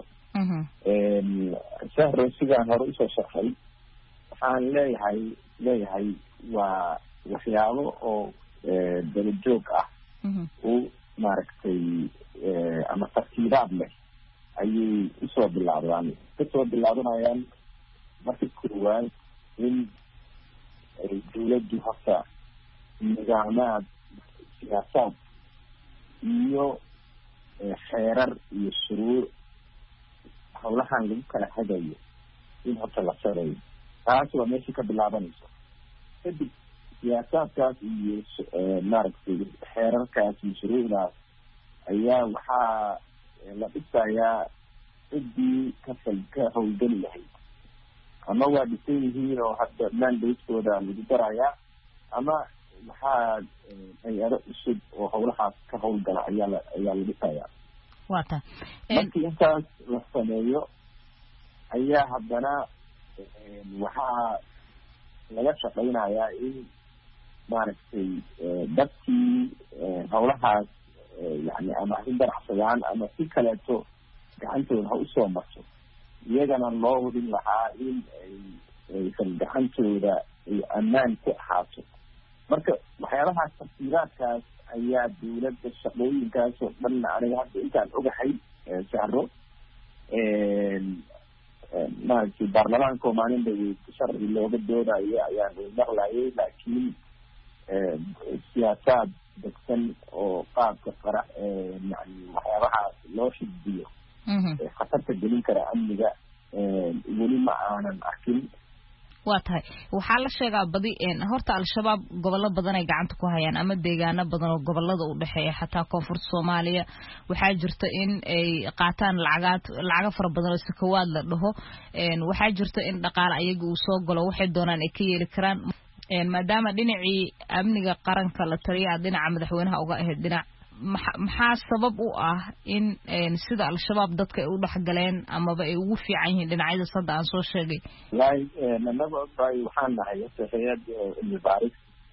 sahro sidaan hore usoo sharxay waxaan leeyahay leeyahay waa waxyaabo oo dalajoog ah u maaragtay ama tartiibaad leh ayay usoo bilaabdaan kasoo bilaabanayaan marka koowaad in ay dawladdu horta nidaamaad siyaasaad iyo xeerar iyo shuruuc hawlahan lagu kala hagayo in horta la sareeyo taas waa meeshii ka bilaabanayso kadib siyaasaadkaas iyo maaragtay xeerarkaas iyo shuruucdaas ayaa waxaa la dhisayaa ciddii kafal ka hawlgeli lahayd ama waa dhisan yihiin oo hadda mandatekooda lagu darayaa ama waxaa hay-ado cusub oo hawlahaas ka hawlgala ayaa la ayaa la dhisayaa wata markii intaas la sameeyo ayaa haddana waxaa laga shaqaynayaa in maaragtay dadkii hawlahaas yani ama in ganacsadaan ama si kaleeto gacantooda ha usoo marto iyagana loo hubin lahaa in ay aysan gacantooda ay ammaan ku ahaato marka waxyaabahaas tafsiiraadkaas ayaa dawladda shaqooyinkaas oo dhanna aniga hadda intaan ogahay sahro maaragtay baarlamaanka oo maalin dhaweyd sharci looga doodayo ayaan maqlayay laakiin siyaasaad degsan oo qaabka qara yani waxyaabahaas loo xidbiyo khatarta gelin kara amniga weli ma aanan arkin waa tahay waxaa la sheegaa badi horta al-shabaab gobollo badan ay gacanta ku hayaan ama deegaano badan oo gobolada u dhexeeya xataa koonfurta soomaaliya waxaa jirta in ay qaataan lacagaad lacago fara badan oo sakawaad la dhaho waxaa jirta in dhaqaale ayaga uu soo galo waxay doonaan ay ka yeeli karaan maadaama dhinacii amniga qaranka la taliya dhinaca madaxweynaha uga ahayd dhinac maxaa sabab u ah in sida al-shabaab dadka ay u dhexgaleen amaba ay ugu fiican yihiin dhinacyadaas hadda aan soo sheegay wallahi annaga bay waxaan nahay hay-ad cilmi baaris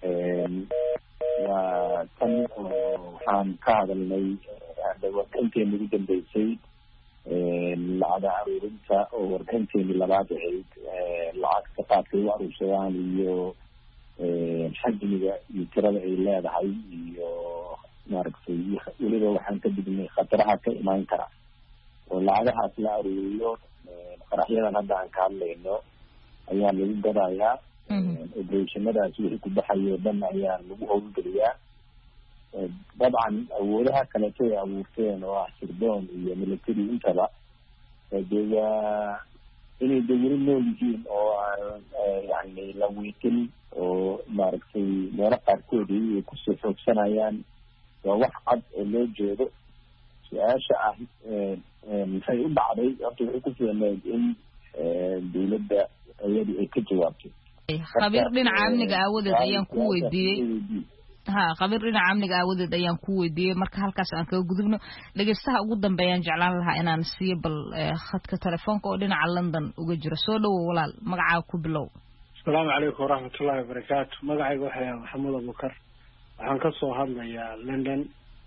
waa tan waxaan ka hadalnay warbixinteeni ugu dambeysay lacag aruurinta oo warbixinteeni labaad ahayd lacagta qaadkay u aruursadaan iyo xajmiga iyo tirada ay leedahay iyo maaragtay weliba waxaan ka dignay khataraha ka imaan kara oo lacagahaas la aruuriyo qaraxyadan hadda aan ka hadlayno ayaa lagu gadayaa operationadaasi wixii ku baxayo dhan ayaa lagu howlgeliyaa dabcan awoodaha kaleeto ay abuurteen oo ah sirdoon iyo military intaba dee waa inay de weli nool yihiin oo aan yani la wiiqin oo maaragtay meelo qaarkoodii ay kusoo xoogsanayaan waa wax cad oo loo jeedo su-aasha ah maxay u dhacday horta waxay ku fiicneed in dawladda iyadu ay ka jawaabto khabiir dhinaca amniga aawadeed ayaan ku weydiiyey ha khabiir dhinaca amniga aawadeed ayaan ku weydiiyey marka halkaas aan kaga gudubno dhegeystaha ugu dambeeyaan jeclaan lahaa inaan siiyo bal khadka telefoonka oo dhinaca London uga jiro soo dhawow walaal magacaaga ku bilow. Asalaamu calaykum waraxmatullaahi wabarakaatu. magacayga waxa yahay Maxamuud Abukar waxaan ka soo hadlayaa London.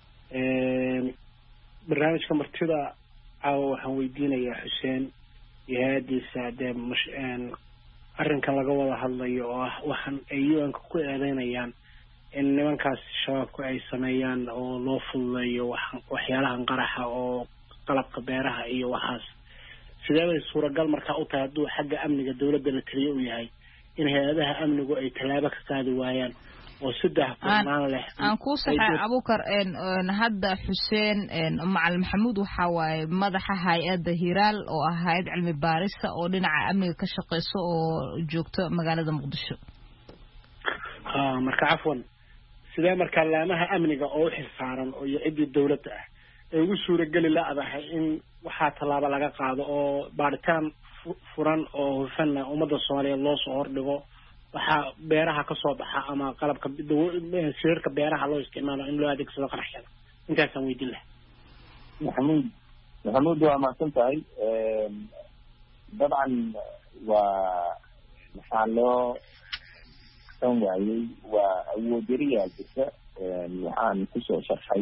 barnaamijka martida caawa waxaan weydiinayaa Xuseen iyo hay'adiisa dee arrinkan laga wada hadlayo oo ah waxaan ay U N-ka ku eedeynayaan in nimankaas shabaabku ay sameeyaan oo loo fududeeyo waxyaalahan qaraxa oo qalabka beeraha iyo waxaas sidee bay suuragal markaa u tahay hadduu xagga amniga dawladda la taliyo u yahay in hay-adaha amnigu ay tallaabo ka qaadi waayaan oo saddex furnaan leh aan ku saxay Abukar een hadda Xuseen een Macalin Maxamuud waxa waaye madaxa hay'adda Hiraal oo ah hay'ad cilmi baarista oo dhinaca amniga ka shaqeyso oo joogto magaalada Muqdisho. ah marka afwan sidee marka laamaha amniga oo xilsaaran oo cidii dawladda ah ay ugu suuragali laadahay in waxa talaabo laga qaado oo baaritaan furan oo hufan ummadda Soomaaliyeed loo soo hordhigo waxa beeraha ka soo baxa ama qalabka sirka beeraha loo isticmaalo in loo adeegsado qaraxyada intaas aan weydiin lahaa. Maxamuud Maxamuud waa mahadsan tahay dabcan waa maxaa loo san waayey waa awood yariyaa jirta waxaan kusoo sharxay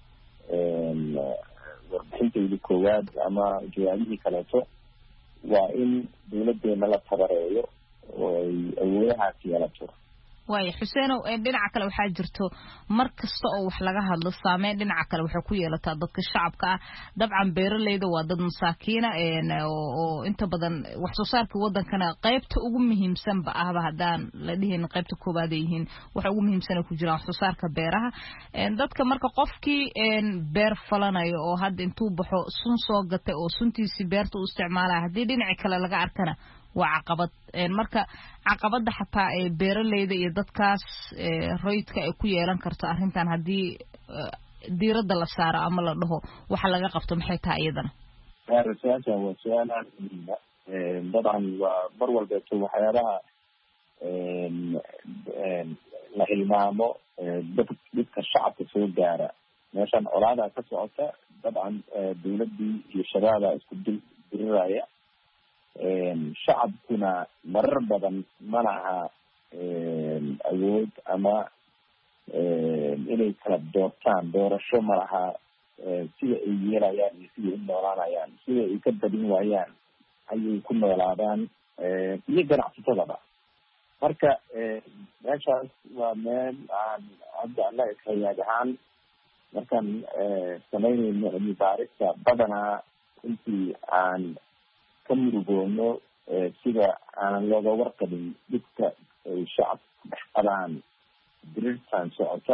warbixintayda koowaad ama jawaabihii kaleeto waa in dawladdeena la tabareeyo oo ay awoodahaas yeelato. waayo Xuseenow dhinaca kale waxaa jirto mar kasta oo wax laga hadlo saameyn dhinaca kale waxay ku yeelataa dadka shacabka ah dabcan beeralayda waa dad masaakiina oo inta badan wax soo saarka wadankana qaybta ugu muhiimsan ba ahba hadaan la dhihin qaybta koobaad ay yihiin waxa ugu muhiimsan ku jira wax soo saarka beeraha dadka marka qofkii beer falanayo oo hadda intuu baxo sun soo gatay oo suntiisi beerta u isticmaalay hadii dhinaca kale laga arkana waa caqabad marka caqabada xataa ee beeralayda iyo dadkaas rayidka ay ku yeelan karto arrintan hadii diiradda la saaro ama la dhaho waxa laga qabto maxay tahay iyadana rasaasha waa su'aal aad muhiim ah dabcan waa mar walba waxyaabaha la hilmaamo dadka shacabka soo gaara meeshan colaada ka socota dabcan dawladdii iyo shabaaba isku diriraya shacabkuna marar badan ma laha awood ama inay kala doortaan doorasho ma laha sida ay yeelayaan iyo sida u noolaanayaan sida ay ka badin waayaan ayay ku noolaadaan iyo ganacsatadaba marka meeshaas waa meel aan hadda annaga hay'ad ahaan markaan samaynayno cilmi baarista badanaa intii aan ka murugoono sida aanan looga warqabin dhibka ay shacabka dhex qabaan dirirtan socota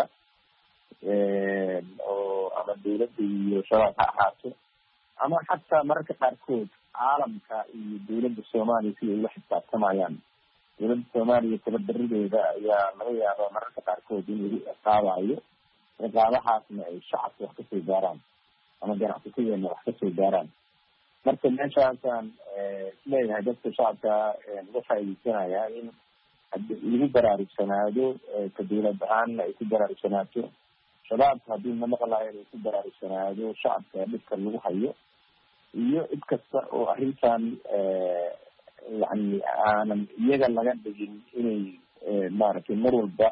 oo ama dawladda iyo shabaab ha ahaato ama xataa mararka qaarkood caalamka iyo dawladda Soomaaliya si ay ula xisaabtamayaan dawladda Soomaaliya tabardarideeda ayaa laga yaabaa mararka qaarkood in lagu ciqaabayo ciqaabahaasna ay shacabka wax kasoo gaaraan ama ganacsatadeena wax kasoo gaaraan marka meeshaasaan isleeyahay dadka shacabka uga faa'iideysanaya in lagu baraarugsanaado ka dawlad ahaanna ay ku baraarugsanaato shabaabka haddii na maqlayo inay ku baraarugsanaado shacabka dhibka lagu hayo iyo cid kasta oo arrintan yani aanan iyaga laga dhigin inay maaragtay mar walba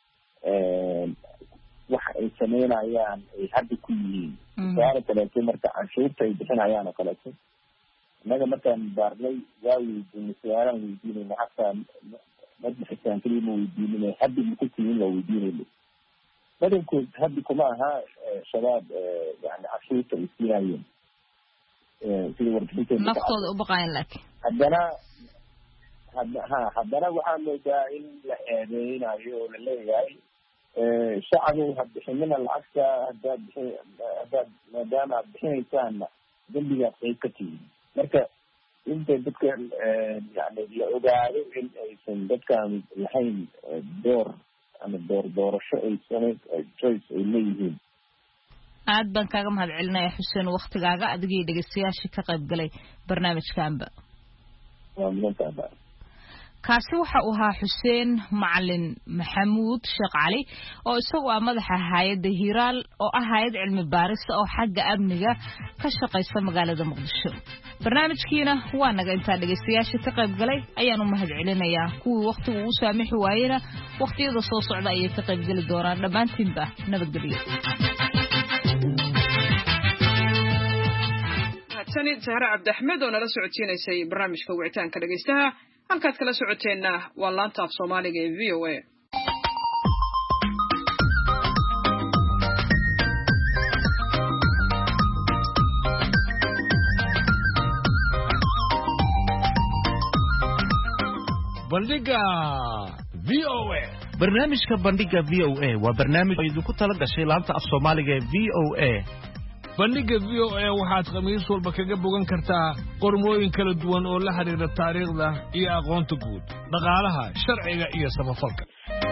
wax ay sameynayaan ay hadda ku yihiin tusaale kaleeto marka canshuurta ay bixinayaan oo kaleeto innaga markaan baarnay waa weydiinay su-aalaan weydiinayna hataa madbaxisaan keliya ma weydiinina haddi maku tihiin waa weydiinayna badankood haddi kuma aha shabaab yani canshuurta ay siinayeen sida warbixinteeda naftooda u baqayn laakiin haddana ha haddana waxaa moodaa in la eedeynayo oo la leeyahay shacbigu ha bixinina lacagta haddaad bixi haddaad maadaama aad bixinaysaanna dembigaad qayb ka tihin marka inta dadka yani la ogaado in aysan dadkaan lahayn door ama door doorasho ay samayn choice ay leeyihiin aad baan kaaga mahad celinaya xuseen waktigaaga adigii dhegeystayaashii ka qayb galay barnaamijkaanba waa mudantaaba kaasi waxa uu ahaa xuseen macalin maxamuud sheekh cali oo isagu ah madaxa hay'adda hiiraal oo ah hay'ad cilmi baaris oo xagga amniga ka shaqeysa magaalada muqdisho barnaamijkiina waa naga intaa dhegeystayaashii ka qayb galay ayaan u mahad celinayaa kuwii waqtigu uu saamixi waayena waqtiyada soo socda ayay ka qayb gali doonaan dhammaantiinba nabadgelyo sanid Sahra Abdi Ahmed oo nala socodsiinaysay barnaamijka wicitaanka dhageystaha halkaad kala socoteena waa laanta af Soomaaliga ee V O A bandhiga V O A barnaamijka bandhiga V O A waa barnaamij idinku tala gashay laanta af Soomaaliga ee V O A bandhiga V O A waxaad khamiis walba kaga bogan kartaa qormooyin kala duwan oo la xiriira taariikhda iyo aqoonta guud dhaqaalaha sharciga iyo samafalka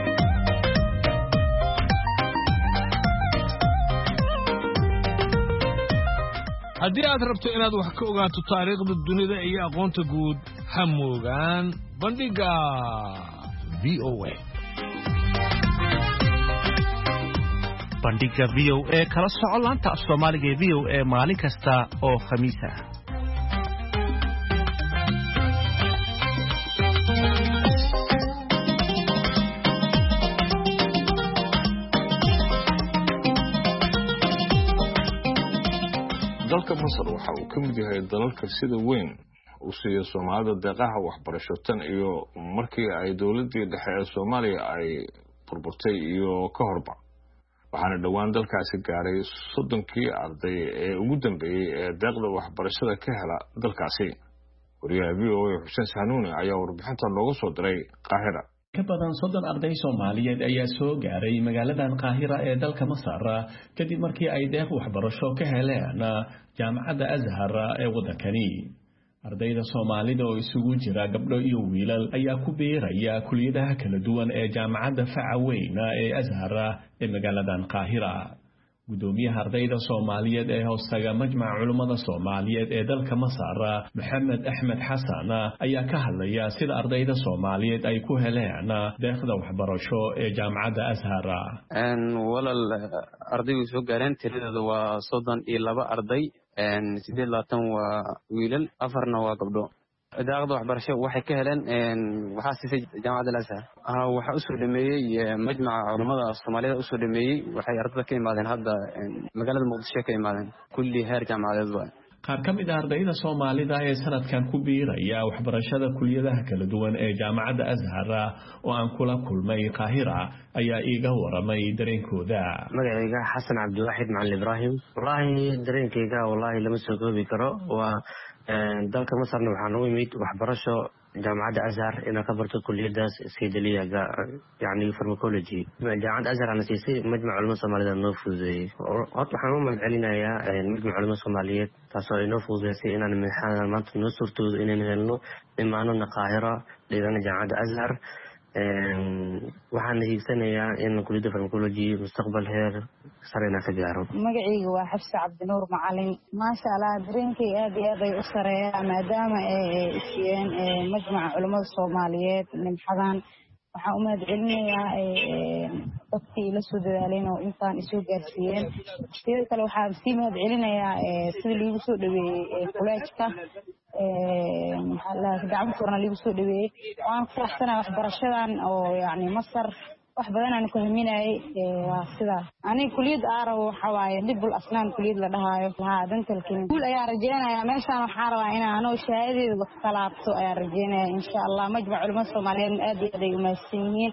haddii aad rabto inaad wax ka ogaato taariikhda dunida iyo aqoonta guud ha moogaan bandhiga V O A bandhiga V O A kala soco laanta af Soomaaliga ee V O A maalin kasta oo khamiis ah dalka Masar waxa uu ka mid yahay dalalka sida weyn u siiyo Soomaalida deeqaha waxbarasho tan iyo markii ay dawladii dhexe ee Soomaaliya ay burburtay iyo ka horba waxaana dhawaan dalkaasi gaaray soddonkii arday ee ugu dambeeyay ee deeqda waxbarashada ka hela dalkaasi wariyaha V O A Xuseen Sanuuni ayaa warbixinta looga soo diray Qaahira ka badan soddon arday Soomaaliyeed ayaa soo gaaray magaaladan Qaahira ee dalka Masar kadib markii ay deeq waxbarasho ka heleen jaamacadda Azhar ee wadankani ardayda Soomaalida oo isugu jira gabdho iyo wiilal ayaa ku biiraya kulliyadaha kala duwan ee jaamacadda Facaweyn ee Azhar ee magaaladan Qaahira gudoomiyaha ardayda Soomaaliyeed ee hoostaga majmaca culimada Soomaaliyeed ee dalka Masar Maxamed Axmed Xasan ayaa ka hadlaya sida ardayda Soomaaliyeed ay ku heleen deeqda waxbarasho ee jaamacadda Azhar aan walal ardaydu soo gaareen tiradoodu waa soddon iyo laba arday een siddeed iyo labaatan waa wiilal afarna waa gabdho deeqda waxbarasho waxay ka heleen een waxa siisay jaamacadda Azhar ah waxa u soo dhameeyay majmaca culimada Soomaaliyeed u soo dhameeyay waxay ardayda ka imaadeen hadda magaalada Muqdisho ka imaadeen kulli heer jaamacadeed waa qaar ka mid ah ardayda Soomaalida ee sanadkan ku biiraya waxbarashada kulliyadaha kala duwan ee jaamacadda Azhar oo aan kula kulmay Qaahira ayaa iiga waramay dareenkooda magacayga Xasan Cabdiwaxid Macalin Ibrahim wallahi dareenkayga wallahi lama soo koobi karo waa dalka Masar waxaan u imid waxbarasho jaamacadda Azhar inaan ka barto kulliyadaas sayidaliya yani pharmacology jaamacadda Azhar ana siisay majmac culimada Soomaaliyeed noo fududeeyay horta waxaan u mahad celinayaa majmac culimada Soomaaliyeed taasoo ay noo fududeysay inaan imtixaan maanta noo suurtoodo inaan helno imaanana Qaahira dhigana jaamacadda Azhar waxaan hiigsanayaa in kulliyada pharmacology mustaqbal heer sarena ka gaaro magacayga waa Xafsa Cabdinuur Macalin maasha Allah dareenkay aad iyo aad ay u sareeyaan maadaama ay isiyeen majmaca culimada Soomaaliyeed nimxadan waxaan u mahad celinayaa dadkii la soo dadaaleen oo intaan isoo gaarsiiyeen sidoo kale waxaan sii mahad celinayaa sida liigu soo dhaweeyay kuleejka maxaa gacmo furna liigu soo dhaweeyay waan ku faraxsanahay waxbarashadan oo yani Masar wax badan aan ku haminay waa sida aniga kulliyad aaraw waxa waaye dibul asnaan kulliyad la dhahayo ha dantalkin kuul ayaa rajeenaya meeshaan waxa rabaa in aan oo shahaadada wax kalaabto ayaa rajeenaya insha Allah majmac culimada Soomaaliyeed aad iyo aad ay u mahadsan yihiin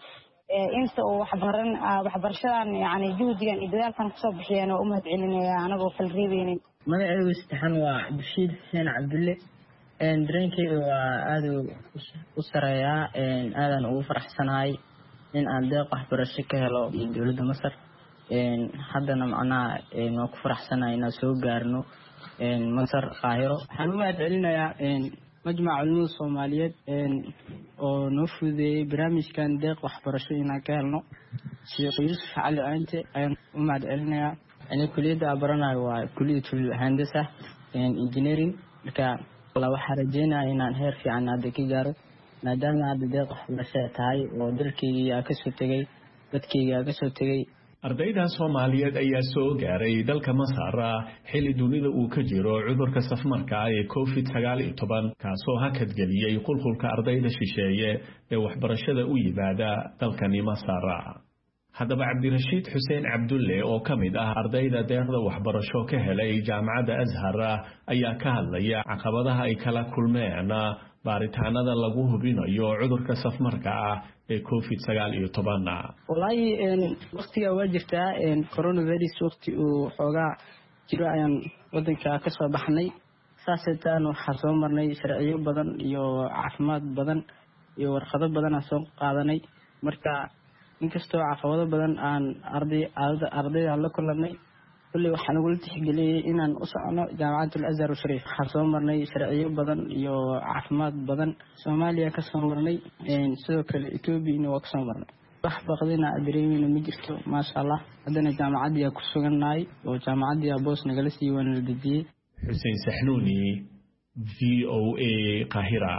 inta uu waxbaran waxbarashadan yani juhdigan iyo dadaalkan kusoo bixiyeen oo u mahad celinaya anagoo kala reebeynin magacaygu saddexan waa Bashiir Xuseen Cabdulle dareenkayga waa aad u sareeyaa aadan ugu faraxsanahay in aan deeq waxbarasho ka helo dowladda Masar haddana macnaha waan ku faraxsanahay inaan soo gaarno Masar Qaahiro waxaan u mahad celinayaa majmaca culimada Soomaaliyeed oo noo fududeeyay barnaamijkan deeq waxbarasho inaan ka helno Sheekh Yuusuf Cali Aante ayaan u mahad celinayaa aniga kulliyadda aan baranayo waa kulliyadda handasa engineering marka waxaan rajeynayaa inaan heer fiican hadda ka gaaro maadaama hadda deeq waxbarasho tahay oo dalkayga ka soo tagay dadkayga ka soo tagay ardayda Soomaaliyeed ayaa soo gaaray dalka Masar xilli dunida uu ka jiro cudurka safmarka ee covid sagaal iyo toban kaasoo hakad geliyay qulqulka ardayda shisheeye ee waxbarashada u yimaada dalkani Masar. haddaba Cabdirashiid Xuseen Cabdulle oo ka mid ah ardayda deeqda waxbarasho ka helay jaamacadda Azhar ayaa ka hadlaya caqabadaha ay kala kulmeen baaritaanada lagu hubinayo cudurka safmarka ah ee covid sagaal iyo toban. wallahi waqtiga waa jirtaa coronavirus waqti uu xoogaa jiro ayaan wadanka ka soo baxnay saasaytaan waxaan soo marnay sharciyo badan iyo caafimaad badan iyo warqado badan aan soo qaadanay marka inkastoo caqabado badan aan arday ardayda la kulanay kulli waxaan ugu tixgeliyay inaan u socono jaamacadda Azhar Sharif waxaan soo marnay sharciyo badan iyo caafimaad badan Soomaaliya ka soo marnay sidoo kale Itoobiya waa ka soo marnay wax baqdina dareemina ma jirto ma sha Allah hadana jaamacadda ku suganahay oo jaamacadda boos nagala sii waan la dejiyay Hussein Sahnuni V O A Qaahira.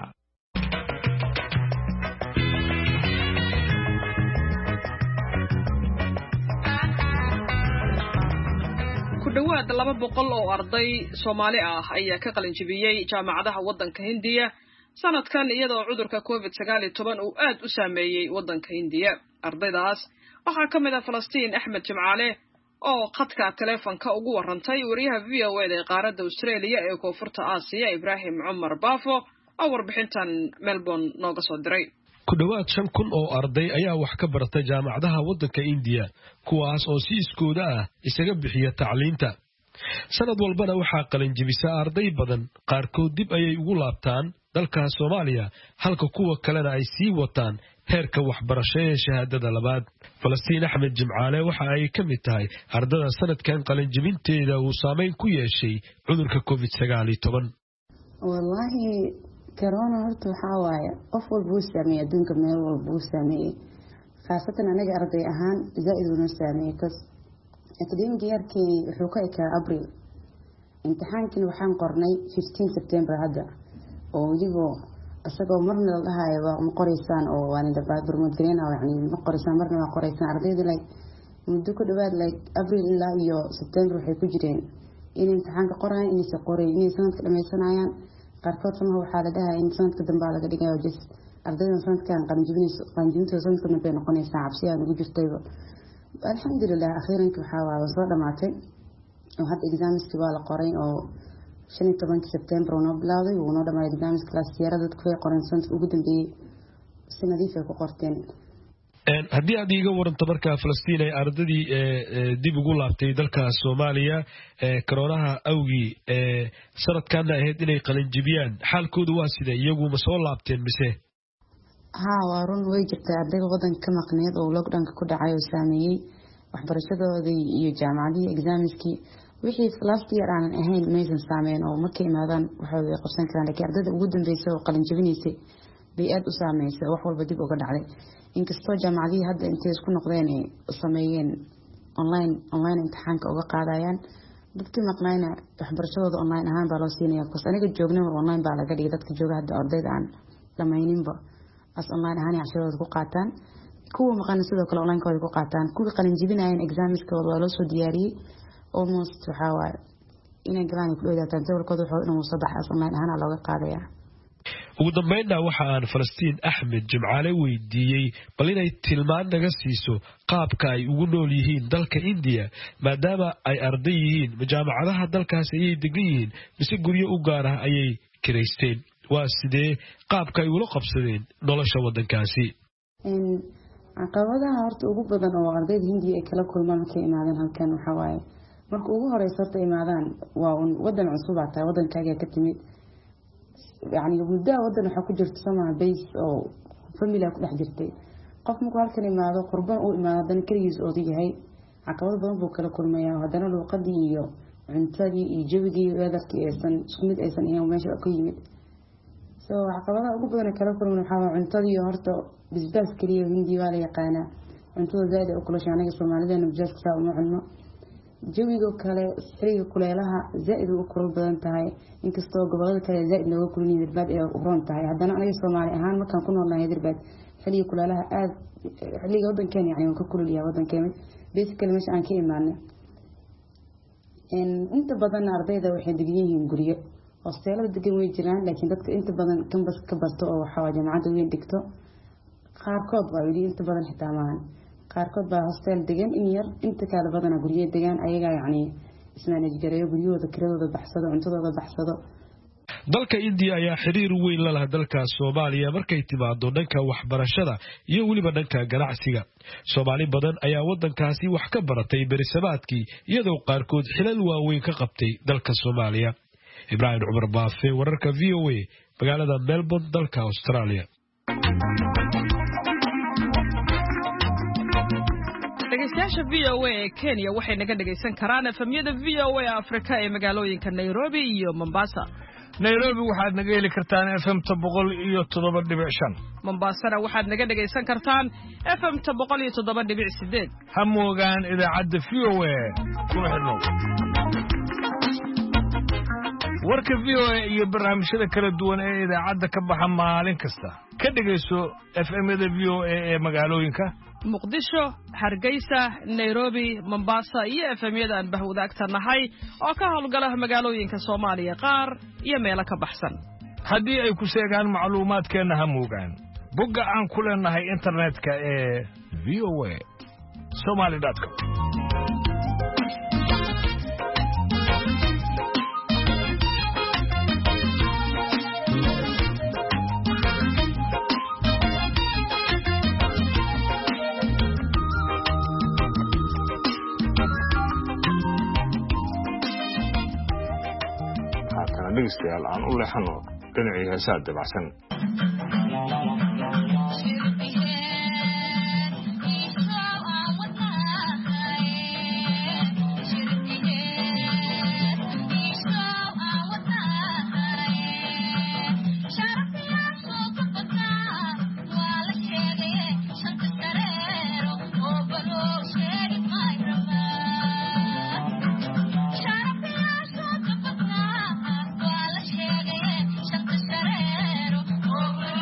ku dhawaad laba boqol oo arday Soomaali ah ayaa ka qalin jabiyay jaamacadaha wadanka Hindiya sanadkan iyadoo cudurka covid sagaal iyo toban uu aad u saameeyay wadanka Hindiya. ardaydaas waxaa ka mid ah Falastiin Axmed Jimcaale oo khadka telefoonka ugu warantay wariyaha V O A ee qaaradda Australia ee koonfurta Aasiya Ibrahim Cumar Baafo oo warbixintan Melbourne nooga soo diray. ku dhawaad shan kun oo arday ayaa wax ka barata jaamacadaha wadanka India kuwaas oo si iskooda ah isaga bixiya tacliinta. sanad walbana waxaa qalin jabisa arday badan qaarkood dib ayay ugu laabtaan dalka Soomaaliya halka kuwa kalena ay sii wataan heerka waxbarasho ee shahaadada labaad. Falastiin Axmed Jimcaale waxa ay ka mid tahay ardada sanadkan qalin jabinteeda uu saameyn ku yeeshay cudurka covid sagaal iyo toban. wallahi corona horta waxa waaye qof walba uu saameeyay adduunka meel walba uu saameeyay khaasatan anaga arday ahaan zaid uu saameeyay kas academic yearkii wuxuu ka ekaa April imtixaankii waxaan qornay fifteen September hadda oo waliba asagoo marna la dhahayo ma qoraysaan oo waan dabaa barmood gareena yani ma qoraysaan marna waa qoraysaan ardayda like muddo ku dhawaad like April ilaa iyo September waxay ku jireen in imtixaanka qorayaan inay soo qorayaan inay sanadka dhameysanayaan qaarkood sama waxaa la dhahaa in sanadka dambe laga dhigayo just ardayda sanadkan qalinjibinayso qalinjibinta sanadka dambe noqonaysa cabsi aan ugu jirtayba alxamdulillah akhiiran waxa waa soo dhamaatay oo hadda examski waa la qoray oo shan iyo tobanka September oo bilowday oo noo dhamaaday exams class yarada dadku ay qoreen sanadka ugu dambeeyay si nadiif ah ku qorteen. een haddii aad iiga waranto markaa Falastiin ay ardadii dib ugu laabtay dalka Soomaaliya ee koronaha awgii ee sanadkan ahayd inay qalin jabiyaan xaalkoodu waa sida iyagu ma soo laabteen mise haa waa run way jirtay ardayda wadanka ka maqneed oo lockdown-ka ku dhacay oo saameeyay waxbarashadoodii iyo jaamacadii examski wixii last year aan ahayn maysan saameyn oo markay imaadaan waxa ay qabsan karaan laakiin ardayda ugu dambeysay oo qalin jabinaysay bay aad u saameysay wax walba dib uga dhacday inkastoo jaamacadii hadda intay isku noqdeen ay sameeyeen online online imtixaanka uga qaadayaan dadkii maqnayna waxbarashadooda online ahaan baa loo siinaya because aniga joogna online baa laga dhigay dadka jooga hadda ardayda aan dhamayninba as online ahaan ay casharada ku qaataan kuwa maqan sidoo kale online kooda ku qaataan kuwa qalin jabinayeen examskooda waa loo soo diyaariyay almost waxa waa inay galaan ku dhowaadaan tabarkooda waxa inuu soo baxay online ahaan looga qaadaya. ugu dambeynna waxa aan Falastiin Axmed Jimcaale weydiiyay bal inay tilmaan naga siiso qaabka ay ugu nool yihiin dalka India maadaama ay arday yihiin jaamacadaha dalkaas ay degan yihiin mise guryo u gaar ah ayay kireysteen waa sidee qaabka ay ula qabsadeen nolosha wadankaasi. in caqabadaha horta ugu badan oo ardayda hindiya ay kala kulmaan markay imaadeen halkan waxaa waaye marka ugu horeysa horta imaadaan waa un wadan cusub aa tahay wadankaaga ka timid yani muddaa wadan waxaa ku jirta somaa base oo familia ku dhex jirtay qof markuu halkan imaado qurban uu imaado haddana keligiis ooda yahay caqabado badan buu kala kulmayaa haddana luuqadii iyo cuntadii iyo jawigii weedarkii aysan isku mid aysan iyan meesha ka yimid so caqabadaha ugu badan kala kulman waxaa waa cuntadii horta bisbaas keliya hindi waa la yaqaanaa cuntada zaaid u kulasha anaga soomaalidana bisbaaska saa uma cunno jawiga kale xiliga kuleelaha zaaid u kulul badan tahay inkastoo gobolada kale zaaid nooga kulin Hyderabad ee u roon tahay haddana anaga Soomaali ahaan markaan ku noolnahay Hyderabad xiliga kuleelaha aad xiliga wadankan yani uu ka kulul yahay wadankeena basically meesha aan ka imaanay in inta badan ardayda waxay degan yihiin guriga hostelada degan way jiraan laakiin dadka inta badan campus ka barto oo waxa jaamacada weyn dhigto qaarkood waa weli inta badan xitaa maahan qaarkood baa hostel degan in yar inta kale badan guriga degan ayaga yani ismaanaj gareeyo guryahooda kiradooda baxsado cuntadooda baxsado dalka India ayaa xiriir weyn la leh dalka Soomaaliya markay timaado dhanka waxbarashada iyo waliba dhanka ganacsiga Soomaali badan ayaa wadankaasi wax ka baratay barisabaadkii iyadoo qaarkood xilal waaweyn ka qabtay dalka Soomaaliya Ibrahim Umar Baafe wararka V O A magaalada Melbourne dalka Australia dhegeystayaasha V O A ee Kenya waxay naga dhageysan karaan efemyada V O A Afrika ee magaalooyinka Nairobi iyo Mombasa Nairobi waxaad naga heli kartaan F M ta boqol iyo toddoba dhibic shan Mombasana waxaad naga dhageysan kartaan F M ta boqol iyo toddoba dhibic sideed ha moogaan idaacadda V O A kuna xidhnow warka V O A iyo barnaamijyada kala duwan ee idaacadda ka baxa maalin kasta ka dhageyso F M-yada V O A ee magaalooyinka Muqdisho, Hargeysa, Nairobi, Mombasa iyo F M-yada aan bahwadaagta nahay oo ka howlgala magaalooyinka Soomaaliya qaar iyo meelo ka baxsan. Haddii ay ku sheegaan macluumaadkeena ha moogaan bogga aan ku leenahay internetka ee v o a somali dot com dhegeystayaal aan u leexano dhinacii heesaa dabacsan Oh,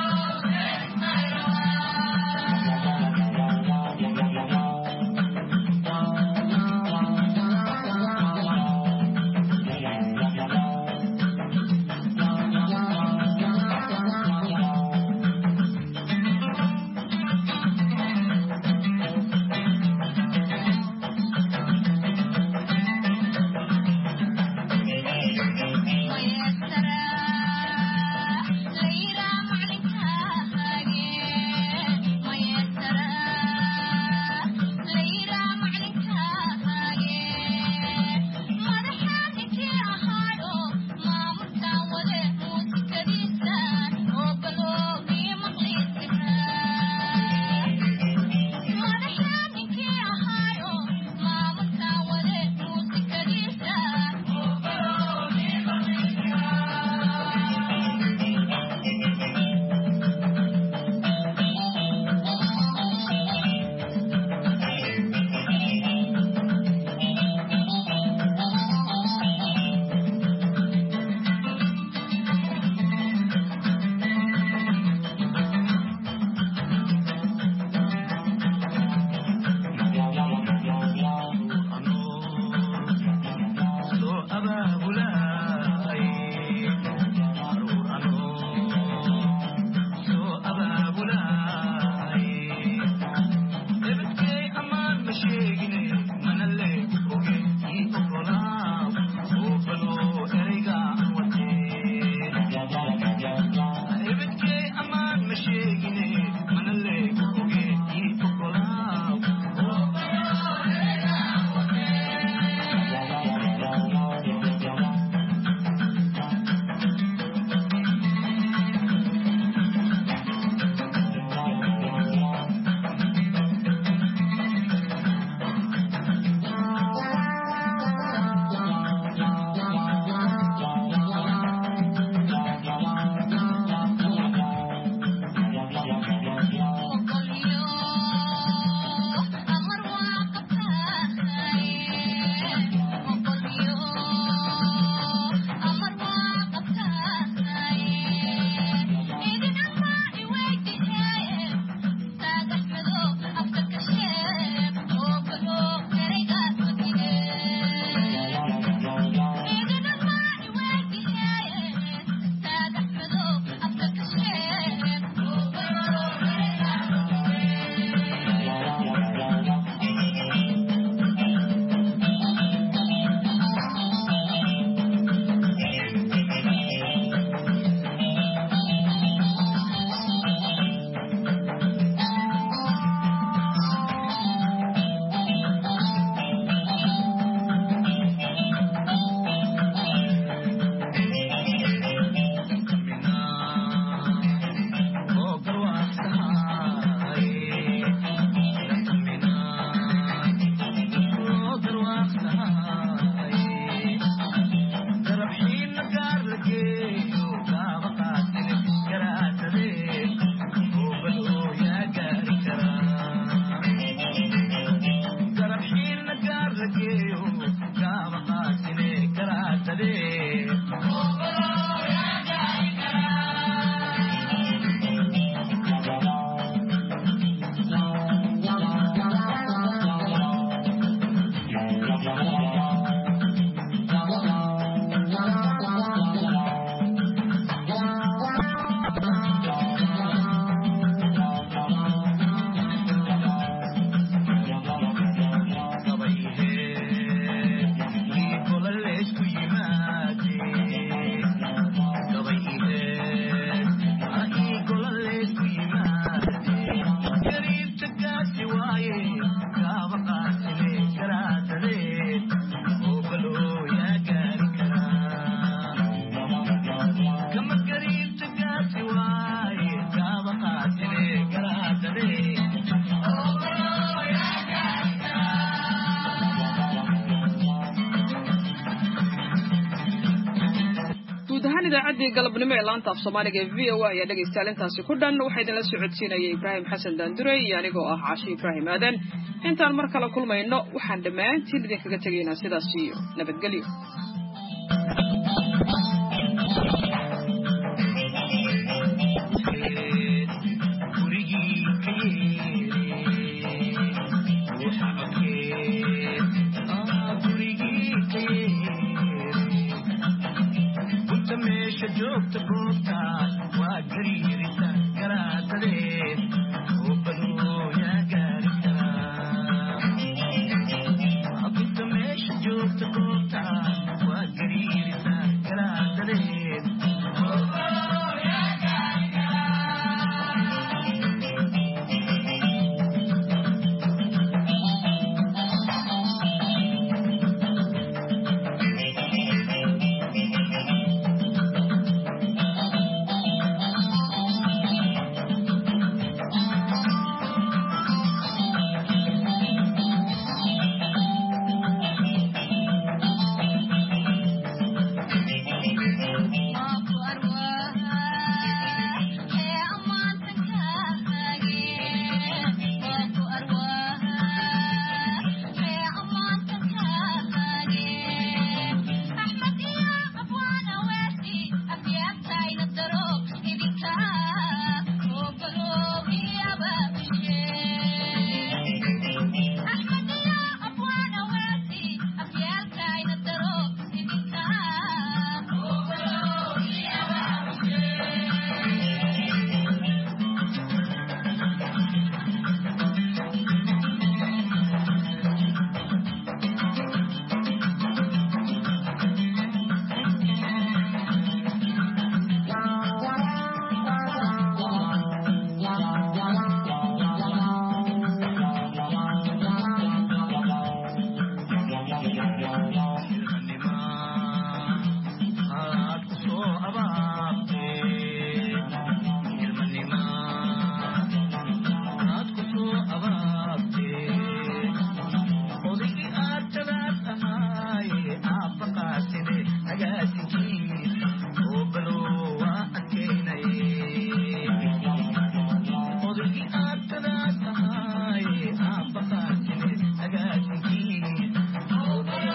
idaacaddii galabnimo ee laanta af soomaaliga ee v o a ayaa dhegaystayaal intaasi ku dhan waxaa idinla socodsiinayay ibraahim xasan daandurey iyo anigoo ah caashi ibraahim aadan intaan mar kale kulmayno waxaan dhammaantiin idinkaga tegaynaa sidaas iyo nabadgelyo